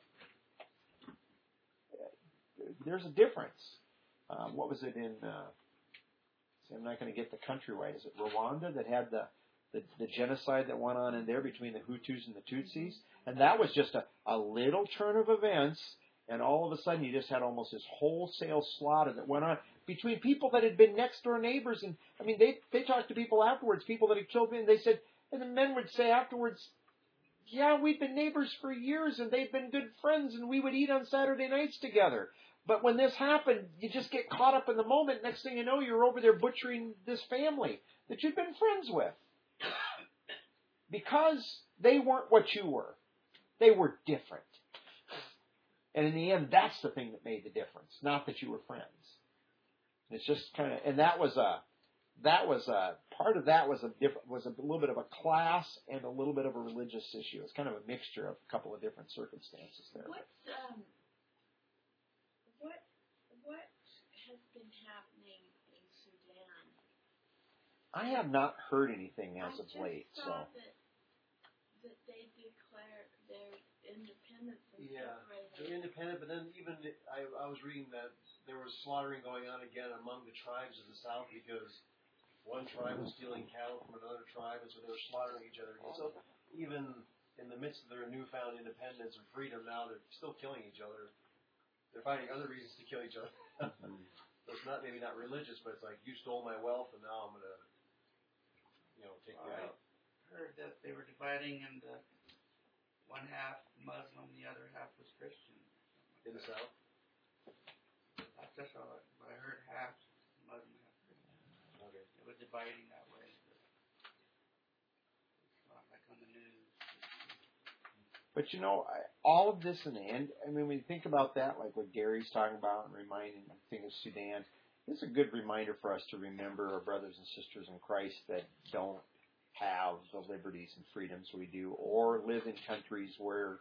there's a difference. Um, what was it in? Uh, see, I'm not going to get the country right. Is it Rwanda that had the, the the genocide that went on in there between the Hutus and the Tutsis? And that was just a, a little turn of events, and all of a sudden you just had almost this wholesale slaughter that went on between people that had been next door neighbors. And I mean, they they talked to people afterwards, people that had killed me, and they said, and the men would say afterwards, yeah, we've been neighbors for years, and they've been good friends, and we would eat on Saturday nights together. But when this happened, you just get caught up in the moment. Next thing you know, you're over there butchering this family that you'd been friends with. Because they weren't what you were. They were different. And in the end, that's the thing that made the difference, not that you were friends. It's just kind of, and that was a, that was a, part of that was a different, was a little bit of a class and a little bit of a religious issue. It's kind of a mixture of a couple of different circumstances there. What's, um, what, what has been happening in Sudan? I have not heard anything as I of late, just so. saw that, that they declare their independence and Yeah, separated. they're independent, but then even I, I was reading that there was slaughtering going on again among the tribes of the South because one tribe was stealing cattle from another tribe, and so they were slaughtering each other. And so even in the midst of their newfound independence and freedom, now they're still killing each other. They're finding other reasons to kill each other. So it's not maybe not religious, but it's like you stole my wealth, and now I'm gonna, you know, take you I out. heard that they were dividing into one half Muslim, the other half was Christian. In the South. That's just all I, but I heard half Muslim, half Christian. Okay. It was dividing that way. But it's not like on the news. But you know, I, all of this in the end, I mean, when you think about that, like what Gary's talking about and reminding, I think of Sudan, it's a good reminder for us to remember our brothers and sisters in Christ that don't have the liberties and freedoms we do, or live in countries where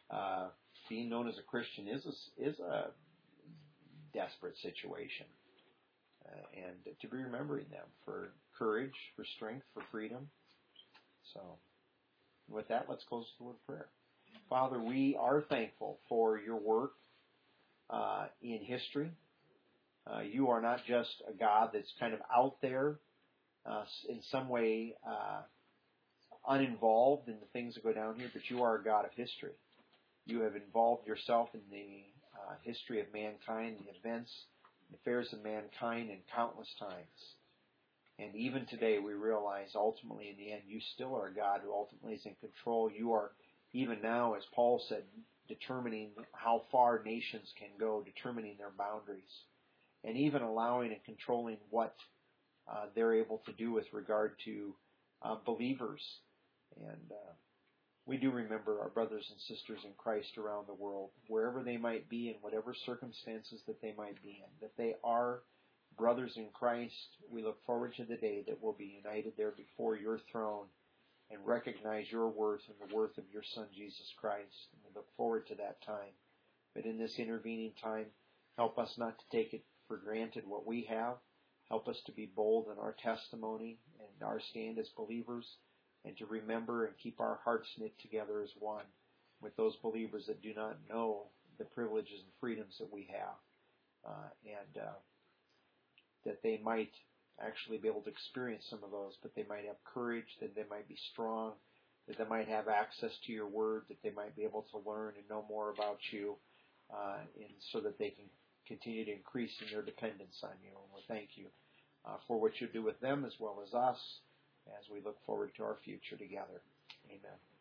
uh, being known as a Christian is a, is a desperate situation. Uh, and to be remembering them for courage, for strength, for freedom. So, with that, let's close with a word of prayer. Father, we are thankful for your work uh, in history. Uh, you are not just a God that's kind of out there, uh, in some way uh, uninvolved in the things that go down here, but you are a God of history. You have involved yourself in the uh, history of mankind, the events, the affairs of mankind in countless times. And even today we realize ultimately in the end you still are a God who ultimately is in control. You are even now, as Paul said, determining how far nations can go, determining their boundaries, and even allowing and controlling what uh, they're able to do with regard to uh, believers. And uh, we do remember our brothers and sisters in Christ around the world, wherever they might be, in whatever circumstances that they might be in, that they are brothers in Christ. We look forward to the day that we'll be united there before your throne and recognize your worth and the worth of your Son, Jesus Christ. And we look forward to that time. But in this intervening time, help us not to take it for granted what we have. Help us to be bold in our testimony and our stand as believers, and to remember and keep our hearts knit together as one with those believers that do not know the privileges and freedoms that we have. Uh, and uh, that they might actually be able to experience some of those, but they might have courage, that they might be strong, that they might have access to your word, that they might be able to learn and know more about you, uh, and so that they can continue to increase in their dependence on you. And we thank you uh, for what you do with them as well as us as we look forward to our future together. Amen.